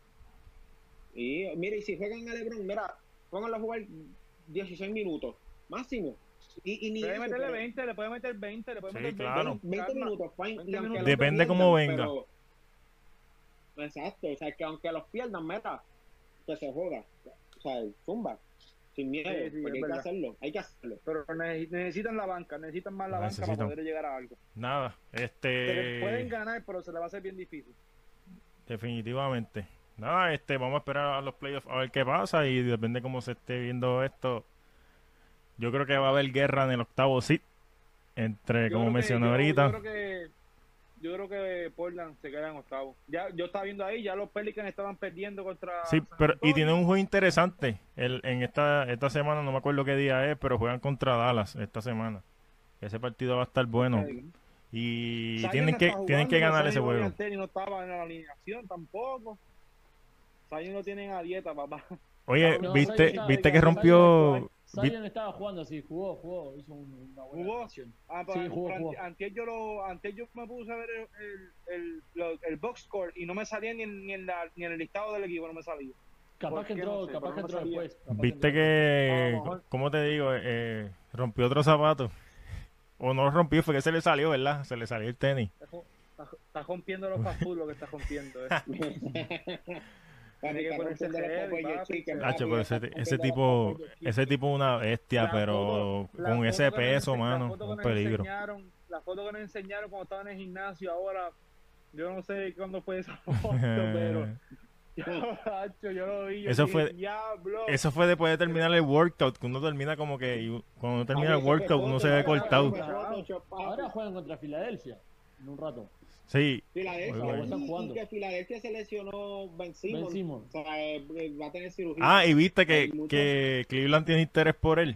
Speaker 4: Y mira, y si juegan a LeBron, mira, pónganlo a jugar dieciséis minutos, máximo. Y, y ni
Speaker 2: Puede
Speaker 4: eso,
Speaker 2: meterle
Speaker 4: pero
Speaker 2: veinte, le puede meter veinte, le puede
Speaker 1: Sí,
Speaker 2: meter
Speaker 1: claro.
Speaker 2: veinte.
Speaker 4: veinte
Speaker 2: calma.
Speaker 4: minutos, fine.
Speaker 2: veinte
Speaker 4: Y aunque
Speaker 2: minutos.
Speaker 4: los
Speaker 1: Depende
Speaker 4: pierdan,
Speaker 1: cómo venga.
Speaker 4: pero- Exacto, o sea, que aunque los pierdan, meta, que se joda. O sea, zumba, sin miedo,
Speaker 2: Sí, sí,
Speaker 4: porque
Speaker 2: es
Speaker 4: hay que
Speaker 2: verdad.
Speaker 4: hacerlo, hay que hacerlo.
Speaker 2: Pero ne- necesitan la banca, necesitan más la
Speaker 1: Lo
Speaker 2: banca para
Speaker 1: necesitan.
Speaker 2: poder llegar a algo.
Speaker 1: Nada,
Speaker 2: Porque
Speaker 1: este
Speaker 2: pueden ganar, pero se le va a hacer bien difícil.
Speaker 1: definitivamente. Nada, este vamos a esperar a los playoffs a ver qué pasa y depende cómo se esté viendo esto. Yo creo que va a haber guerra en el octavo seed entre,
Speaker 2: Yo
Speaker 1: como
Speaker 2: creo que-
Speaker 1: mencioné
Speaker 2: yo-
Speaker 1: ahorita.
Speaker 2: Yo creo que yo creo que Portland se queda en octavo. Ya yo estaba viendo ahí, ya los Pelicans estaban perdiendo contra
Speaker 1: Sí,
Speaker 2: San
Speaker 1: pero y
Speaker 2: Antonio.
Speaker 1: tiene un juego interesante el, en esta esta semana, no me acuerdo qué día es, pero juegan contra Dallas esta semana. Ese partido va a estar bueno y
Speaker 2: Zion
Speaker 1: tienen
Speaker 2: no
Speaker 1: que
Speaker 2: está jugando,
Speaker 1: tienen que
Speaker 2: pero
Speaker 1: ganar
Speaker 2: Zion
Speaker 1: ese juego.
Speaker 2: obviamente no estaba en la alineación tampoco. Zion lo tienen a dieta, papá.
Speaker 1: Oye,
Speaker 3: No,
Speaker 1: viste
Speaker 3: Zion está-
Speaker 1: viste que
Speaker 3: Zion-
Speaker 1: rompió vi-
Speaker 3: Zion estaba jugando, sí, jugó, jugó, hizo un- una buena
Speaker 2: ¿Jugó?
Speaker 3: actuación.
Speaker 2: Ah,
Speaker 3: Sí,
Speaker 2: pero
Speaker 3: jugó,
Speaker 2: pero
Speaker 3: jugó.
Speaker 2: ante- antier yo lo antier yo me puse a ver el, el, el, lo- el box score y no me salía ni en, ni en la ni en el listado del equipo, no me salía.
Speaker 3: Capaz
Speaker 2: ¿Por
Speaker 3: que
Speaker 2: qué?
Speaker 3: entró,
Speaker 2: No sé,
Speaker 3: capaz
Speaker 2: pero
Speaker 3: que
Speaker 2: no
Speaker 3: entró
Speaker 2: sabía.
Speaker 3: después. capaz
Speaker 1: viste
Speaker 3: entró
Speaker 1: que
Speaker 2: A lo mejor.
Speaker 1: ¿cómo te digo? Eh, rompió otro zapato. O no lo rompió, fue que se le salió, ¿verdad? Se le salió el tenis.
Speaker 2: Está, jo- está, jo- está rompiendo los fast food lo que está rompiendo. eh.
Speaker 4: Para
Speaker 2: Tiene que
Speaker 4: estar
Speaker 2: ponerse
Speaker 4: rompiendo los
Speaker 2: heavy,
Speaker 4: Popeye
Speaker 2: papi.
Speaker 4: Chicken,
Speaker 1: Nacho,
Speaker 4: papi,
Speaker 1: pero
Speaker 4: estar
Speaker 1: ese,
Speaker 4: rompiendo
Speaker 1: ese
Speaker 4: los
Speaker 1: tipo
Speaker 4: Popeye
Speaker 1: ese
Speaker 4: Chicken.
Speaker 1: tipo es una bestia,
Speaker 2: La
Speaker 1: pero
Speaker 2: foto- la
Speaker 1: con
Speaker 2: foto
Speaker 1: ese
Speaker 2: que nos
Speaker 1: peso,
Speaker 2: ense- la
Speaker 1: mano,
Speaker 2: foto que
Speaker 1: un
Speaker 2: nos
Speaker 1: peligro.
Speaker 2: enseñaron- La foto que nos enseñaron cuando estaban en el gimnasio ahora, yo no sé cuándo fue esa foto, pero yo, Nacho, yo lo vi. Yo
Speaker 1: Eso
Speaker 2: dije,
Speaker 1: fue-
Speaker 2: "Diablo".
Speaker 1: Eso fue después de terminar el workout, que uno termina como que y cuando uno termina el
Speaker 4: Papi, eso fue
Speaker 1: workout uno se
Speaker 4: foto,
Speaker 1: ve
Speaker 4: eso fue
Speaker 1: cortado.
Speaker 4: Photoshop, papi.
Speaker 3: Ahora juegan contra Filadelfia en un rato.
Speaker 1: Sí,
Speaker 4: Filadelfia,
Speaker 1: Oye,
Speaker 4: y-
Speaker 3: están
Speaker 4: y,
Speaker 3: jugando.
Speaker 4: que Filadelfia se lesionó Ben Simmons.
Speaker 3: Ben Simmons.
Speaker 4: O sea, eh, eh, va a tener cirugía.
Speaker 1: ah, y viste que,
Speaker 4: Hay mucho-
Speaker 1: que Cleveland tiene interés por él.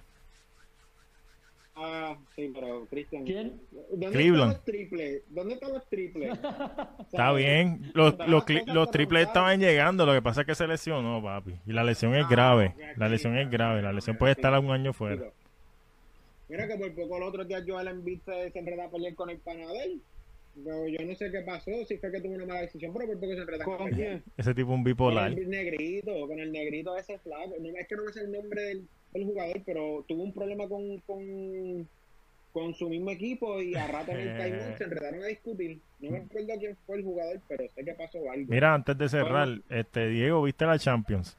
Speaker 4: Ah, sí, pero Cristian.
Speaker 3: ¿Quién?
Speaker 4: ¿Dónde
Speaker 1: Cleveland.
Speaker 4: están los triples? ¿Dónde están los triples? O sea,
Speaker 1: Está bien, los,
Speaker 4: todas
Speaker 1: los,
Speaker 4: las
Speaker 1: cli-
Speaker 4: cosas
Speaker 1: los
Speaker 4: que
Speaker 1: triples
Speaker 4: preguntaron.
Speaker 1: estaban llegando, lo que pasa es que se lesionó, papi. Y la lesión es
Speaker 4: Ah,
Speaker 1: grave,
Speaker 4: ok,
Speaker 1: la
Speaker 4: sí,
Speaker 1: lesión es
Speaker 4: sí,
Speaker 1: grave, la
Speaker 4: sí,
Speaker 1: lesión
Speaker 4: sí,
Speaker 1: puede
Speaker 4: sí.
Speaker 1: estar un año fuera.
Speaker 4: Digo, mira que por poco el otro día Joel Embiid se se enredó a pelear con el panadel. Yo, yo no sé qué pasó, si fue que tuvo una mala decisión, pero por poco se enredó
Speaker 2: ¿Con quién?
Speaker 1: Ese tipo es un
Speaker 4: Con
Speaker 1: bipolar.
Speaker 4: el negrito, con el negrito ese flaco. No, es que no me sé el nombre del, del jugador, pero tuvo un problema con, con, con su mismo equipo y a rato en el timeout se enredaron a discutir. No me acuerdo quién fue el jugador, pero sé que pasó algo.
Speaker 1: Mira, antes de cerrar, este Diego, ¿viste la Champions?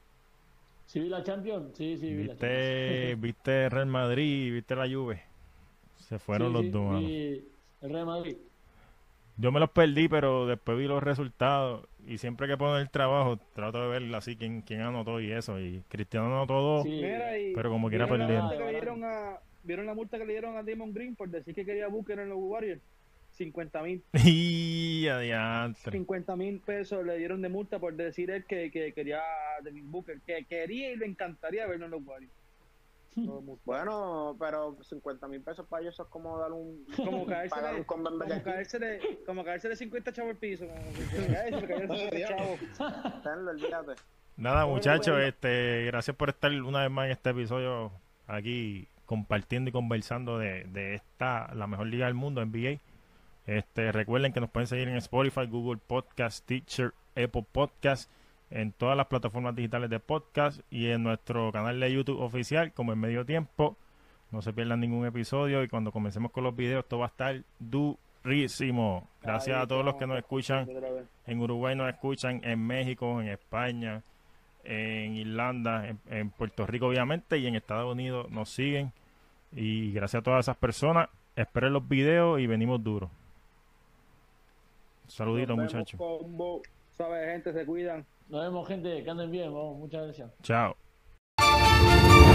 Speaker 3: ¿Sí vi la Champions? Sí, sí, vi la
Speaker 1: ¿Viste,
Speaker 3: Champions.
Speaker 1: viste Real Madrid, viste la Juve? Se fueron
Speaker 3: Sí,
Speaker 1: los
Speaker 3: sí,
Speaker 1: dos, mano.
Speaker 3: vi el Real Madrid.
Speaker 1: Yo me los perdí, pero después vi los resultados y siempre que pongo el trabajo trato de ver así quién, quién anotó y eso. Y Cristiano anotó dos,
Speaker 3: Sí.
Speaker 2: Mira, y
Speaker 1: pero como quiera
Speaker 2: ¿vieron la
Speaker 1: perdieron.
Speaker 2: multa que le dieron a- ¿Vieron la multa que le dieron a Damon Green por decir que quería Booker en los Warriors? cincuenta mil.
Speaker 1: Y adiantre.
Speaker 2: cincuenta mil pesos le dieron de multa por decir él que, que quería a Devin Booker, que quería y le encantaría verlo en los Warriors. Todo multa.
Speaker 4: Bueno, pero cincuenta mil pesos para ellos es como dar un.
Speaker 2: Como caerse
Speaker 4: pagar
Speaker 2: de,
Speaker 4: un conven
Speaker 2: como
Speaker 4: Burger King.
Speaker 2: caerse de, como caerse de cincuenta chavos al piso. Como que, ay, se me cayó cincuenta chavos.
Speaker 4: Tenlo, olvídate.
Speaker 1: Nada,
Speaker 2: Bueno,
Speaker 1: muchachos,
Speaker 2: bueno.
Speaker 1: este, gracias por estar una vez más en este episodio aquí compartiendo y conversando de, de esta, la mejor liga del mundo, N B A. Este, recuerden que nos pueden seguir en Spotify, Google Podcast, Teacher, Apple Podcast, en todas las plataformas digitales de podcast y en nuestro canal de YouTube oficial como en Medio Tiempo. No se pierdan ningún episodio y cuando comencemos con los videos esto va a estar durísimo. Gracias
Speaker 2: Ahí
Speaker 1: a todos los
Speaker 2: vamos
Speaker 1: que nos escuchan.
Speaker 2: otra vez.
Speaker 1: En Uruguay nos escuchan, en México, en España, en Irlanda, en, en Puerto Rico obviamente y en Estados Unidos nos siguen. Y gracias a todas esas personas, esperen los videos y venimos duros. Saluditos
Speaker 2: Nos vemos,
Speaker 1: muchachos.
Speaker 2: combo. Sabe, gente, se cuidan.
Speaker 3: Nos vemos, gente, que anden bien. Vamos, muchas gracias.
Speaker 1: Chao.